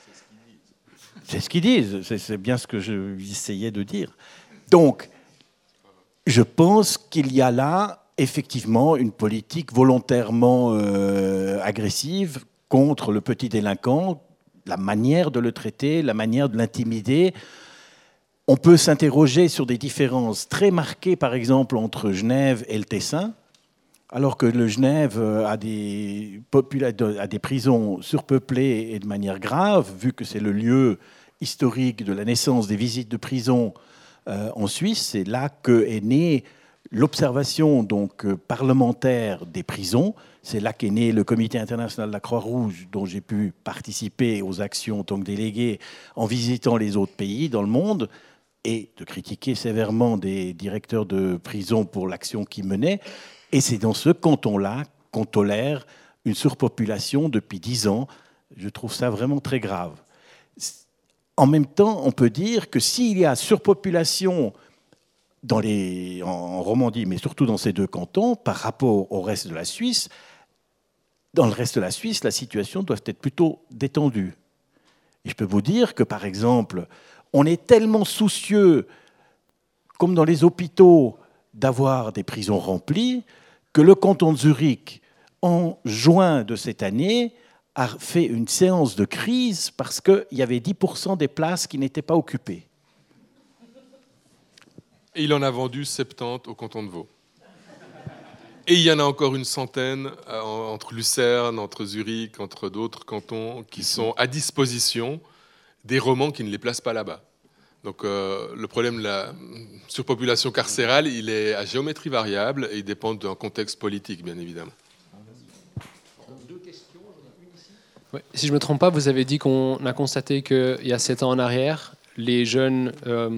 C'est ce qu'ils disent. C'est bien ce que j'essayais de dire. Donc, je pense qu'il y a là, effectivement, une politique volontairement agressive contre le petit délinquant, la manière de le traiter, la manière de l'intimider. On peut s'interroger sur des différences très marquées, par exemple, entre Genève et le Tessin, alors que le Genève a des prisons surpeuplées et de manière grave, vu que c'est le lieu historique de la naissance des visites de prison en Suisse. C'est là qu'est née l'observation donc parlementaire des prisons. C'est là qu'est né le Comité international de la Croix-Rouge, dont j'ai pu participer aux actions en tant que délégué en visitant les autres pays dans le monde, et de critiquer sévèrement des directeurs de prison pour l'action qu'ils menaient. Et c'est dans ce canton-là qu'on tolère une surpopulation depuis 10 ans. Je trouve ça vraiment très grave. En même temps, on peut dire que s'il y a surpopulation en Romandie, mais surtout dans ces deux cantons, par rapport au reste de la Suisse, dans le reste de la Suisse, la situation doit être plutôt détendue. Et je peux vous dire que, par exemple, on est tellement soucieux, comme dans les hôpitaux, d'avoir des prisons remplies, que le canton de Zurich, en juin de cette année, a fait une séance de crise parce qu'il y avait 10% des places qui n'étaient pas occupées. Et il en a vendu 70 au canton de Vaud. Et il y en a encore une centaine entre Lucerne, entre Zurich, entre d'autres cantons qui sont à disposition des romans qui ne les placent pas là-bas. Donc le problème de la surpopulation carcérale, il est à géométrie variable et il dépend d'un contexte politique, bien évidemment. Ouais, si je ne me trompe pas, vous avez dit qu'on a constaté qu'il y a 7 ans en arrière, les jeunes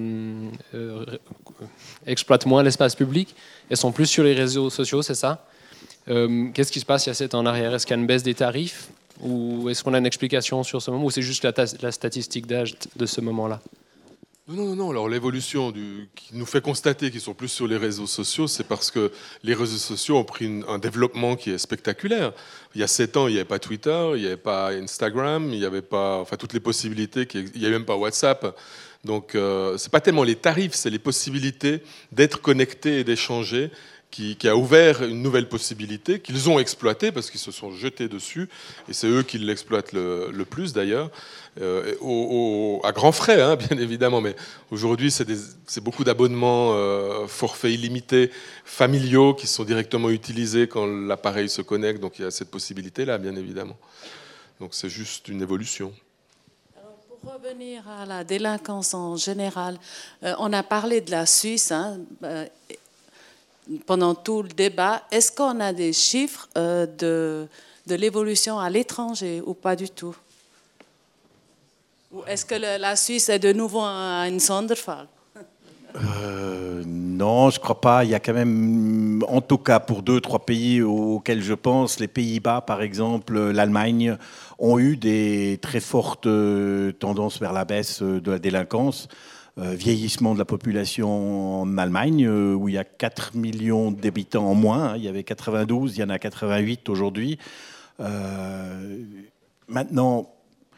exploitent moins l'espace public et sont plus sur les réseaux sociaux, c'est ça? Qu'est-ce qui se passe il y a 7 ans en arrière? Est-ce qu'il y a une baisse des tarifs? Ou est-ce qu'on a une explication sur ce moment? Ou c'est juste la statistique d'âge de ce moment-là? Non. Alors l'évolution qui nous fait constater qu'ils sont plus sur les réseaux sociaux, c'est parce que les réseaux sociaux ont pris un développement qui est spectaculaire. Il y a 7 ans, il n'y avait pas Twitter, il n'y avait pas Instagram, il n'y avait pas toutes les possibilités, il n'y avait même pas WhatsApp. Donc c'est pas tellement les tarifs, c'est les possibilités d'être connecté et d'échanger qui a ouvert une nouvelle possibilité, qu'ils ont exploitée parce qu'ils se sont jetés dessus, et c'est eux qui l'exploitent le plus d'ailleurs, à grands frais, hein, bien évidemment, mais aujourd'hui c'est beaucoup d'abonnements forfaits illimités, familiaux, qui sont directement utilisés quand l'appareil se connecte, donc il y a cette possibilité-là, bien évidemment. Donc c'est juste une évolution. Pour revenir à la délinquance en général, on a parlé de la Suisse, hein, pendant tout le débat. Est-ce qu'on a des chiffres de l'évolution à l'étranger ou pas du tout? Ou est-ce que la Suisse est de nouveau un Sonderfall? Non, je ne crois pas. Il y a quand même, en tout cas pour 2-3 pays auxquels je pense, les Pays-Bas par exemple, l'Allemagne, ont eu des très fortes tendances vers la baisse de la délinquance. Vieillissement de la population en Allemagne, où il y a 4 millions d'habitants en moins. Il y avait 92, il y en a 88 aujourd'hui. Maintenant,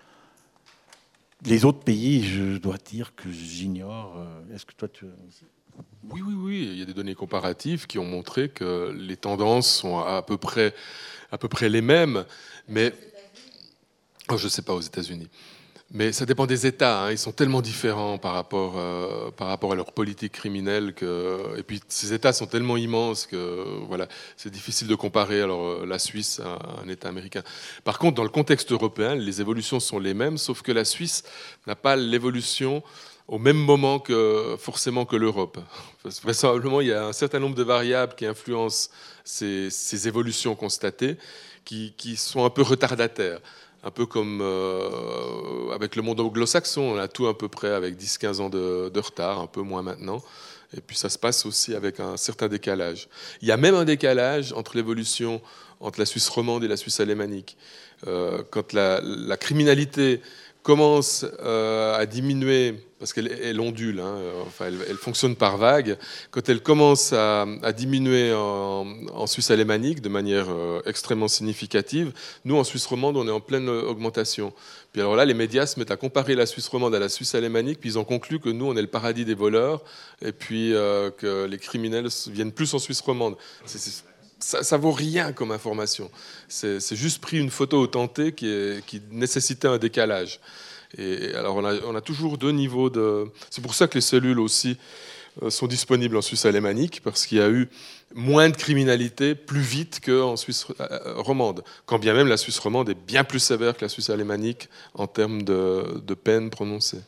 les autres pays, je dois dire que j'ignore. Est-ce que toi, tu... Oui. Il y a des données comparatives qui ont montré que les tendances sont à peu près les mêmes. Mais je ne sais pas aux États-Unis. Mais ça dépend des États, hein. Ils sont tellement différents par rapport à leur politique criminelle et puis ces États sont tellement immenses que voilà, c'est difficile de comparer alors la Suisse à un État américain. Par contre, dans le contexte européen, les évolutions sont les mêmes, sauf que la Suisse n'a pas l'évolution au même moment forcément que l'Europe. Vraisemblablement, il y a un certain nombre de variables qui influencent ces évolutions constatées, qui sont un peu retardataires. Un peu comme avec le monde anglo-saxon, on a tout à peu près avec 10-15 ans de retard, un peu moins maintenant. Et puis ça se passe aussi avec un certain décalage. Il y a même un décalage entre l'évolution entre la Suisse romande et la Suisse alémanique. Quand la criminalité commence à diminuer, parce qu'elle ondule, hein, elle fonctionne par vagues, quand elle commence à diminuer en Suisse alémanique de manière extrêmement significative, nous en Suisse romande on est en pleine augmentation. Puis alors là les médias se mettent à comparer la Suisse romande à la Suisse alémanique, puis ils ont conclu que nous on est le paradis des voleurs, et puis que les criminels viennent plus en Suisse romande. Ça vaut rien comme information. C'est juste pris une photo au tenté qui nécessitait un décalage. Et alors on a toujours 2 niveaux de... C'est pour ça que les cellules aussi sont disponibles en Suisse alémanique, parce qu'il y a eu moins de criminalité plus vite qu'en Suisse romande. Quand bien même la Suisse romande est bien plus sévère que la Suisse alémanique en termes de peine prononcée.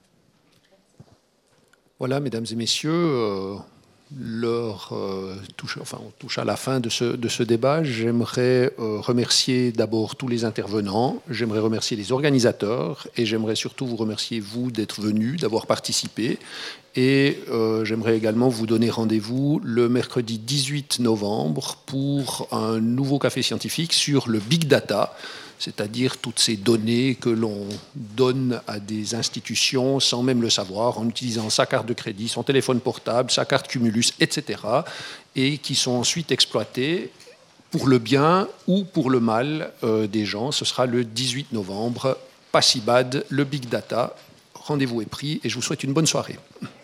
Voilà, mesdames et messieurs... on touche à la fin de ce débat. J'aimerais remercier d'abord tous les intervenants, j'aimerais remercier les organisateurs et j'aimerais surtout vous remercier, vous, d'être venus, d'avoir participé. Et j'aimerais également vous donner rendez-vous le mercredi 18 novembre pour un nouveau café scientifique sur le Big Data, c'est-à-dire toutes ces données que l'on donne à des institutions sans même le savoir, en utilisant sa carte de crédit, son téléphone portable, sa carte Cumulus, etc., et qui sont ensuite exploitées pour le bien ou pour le mal des gens. Ce sera le 18 novembre, pas si bad, le Big Data. Rendez-vous est pris et je vous souhaite une bonne soirée.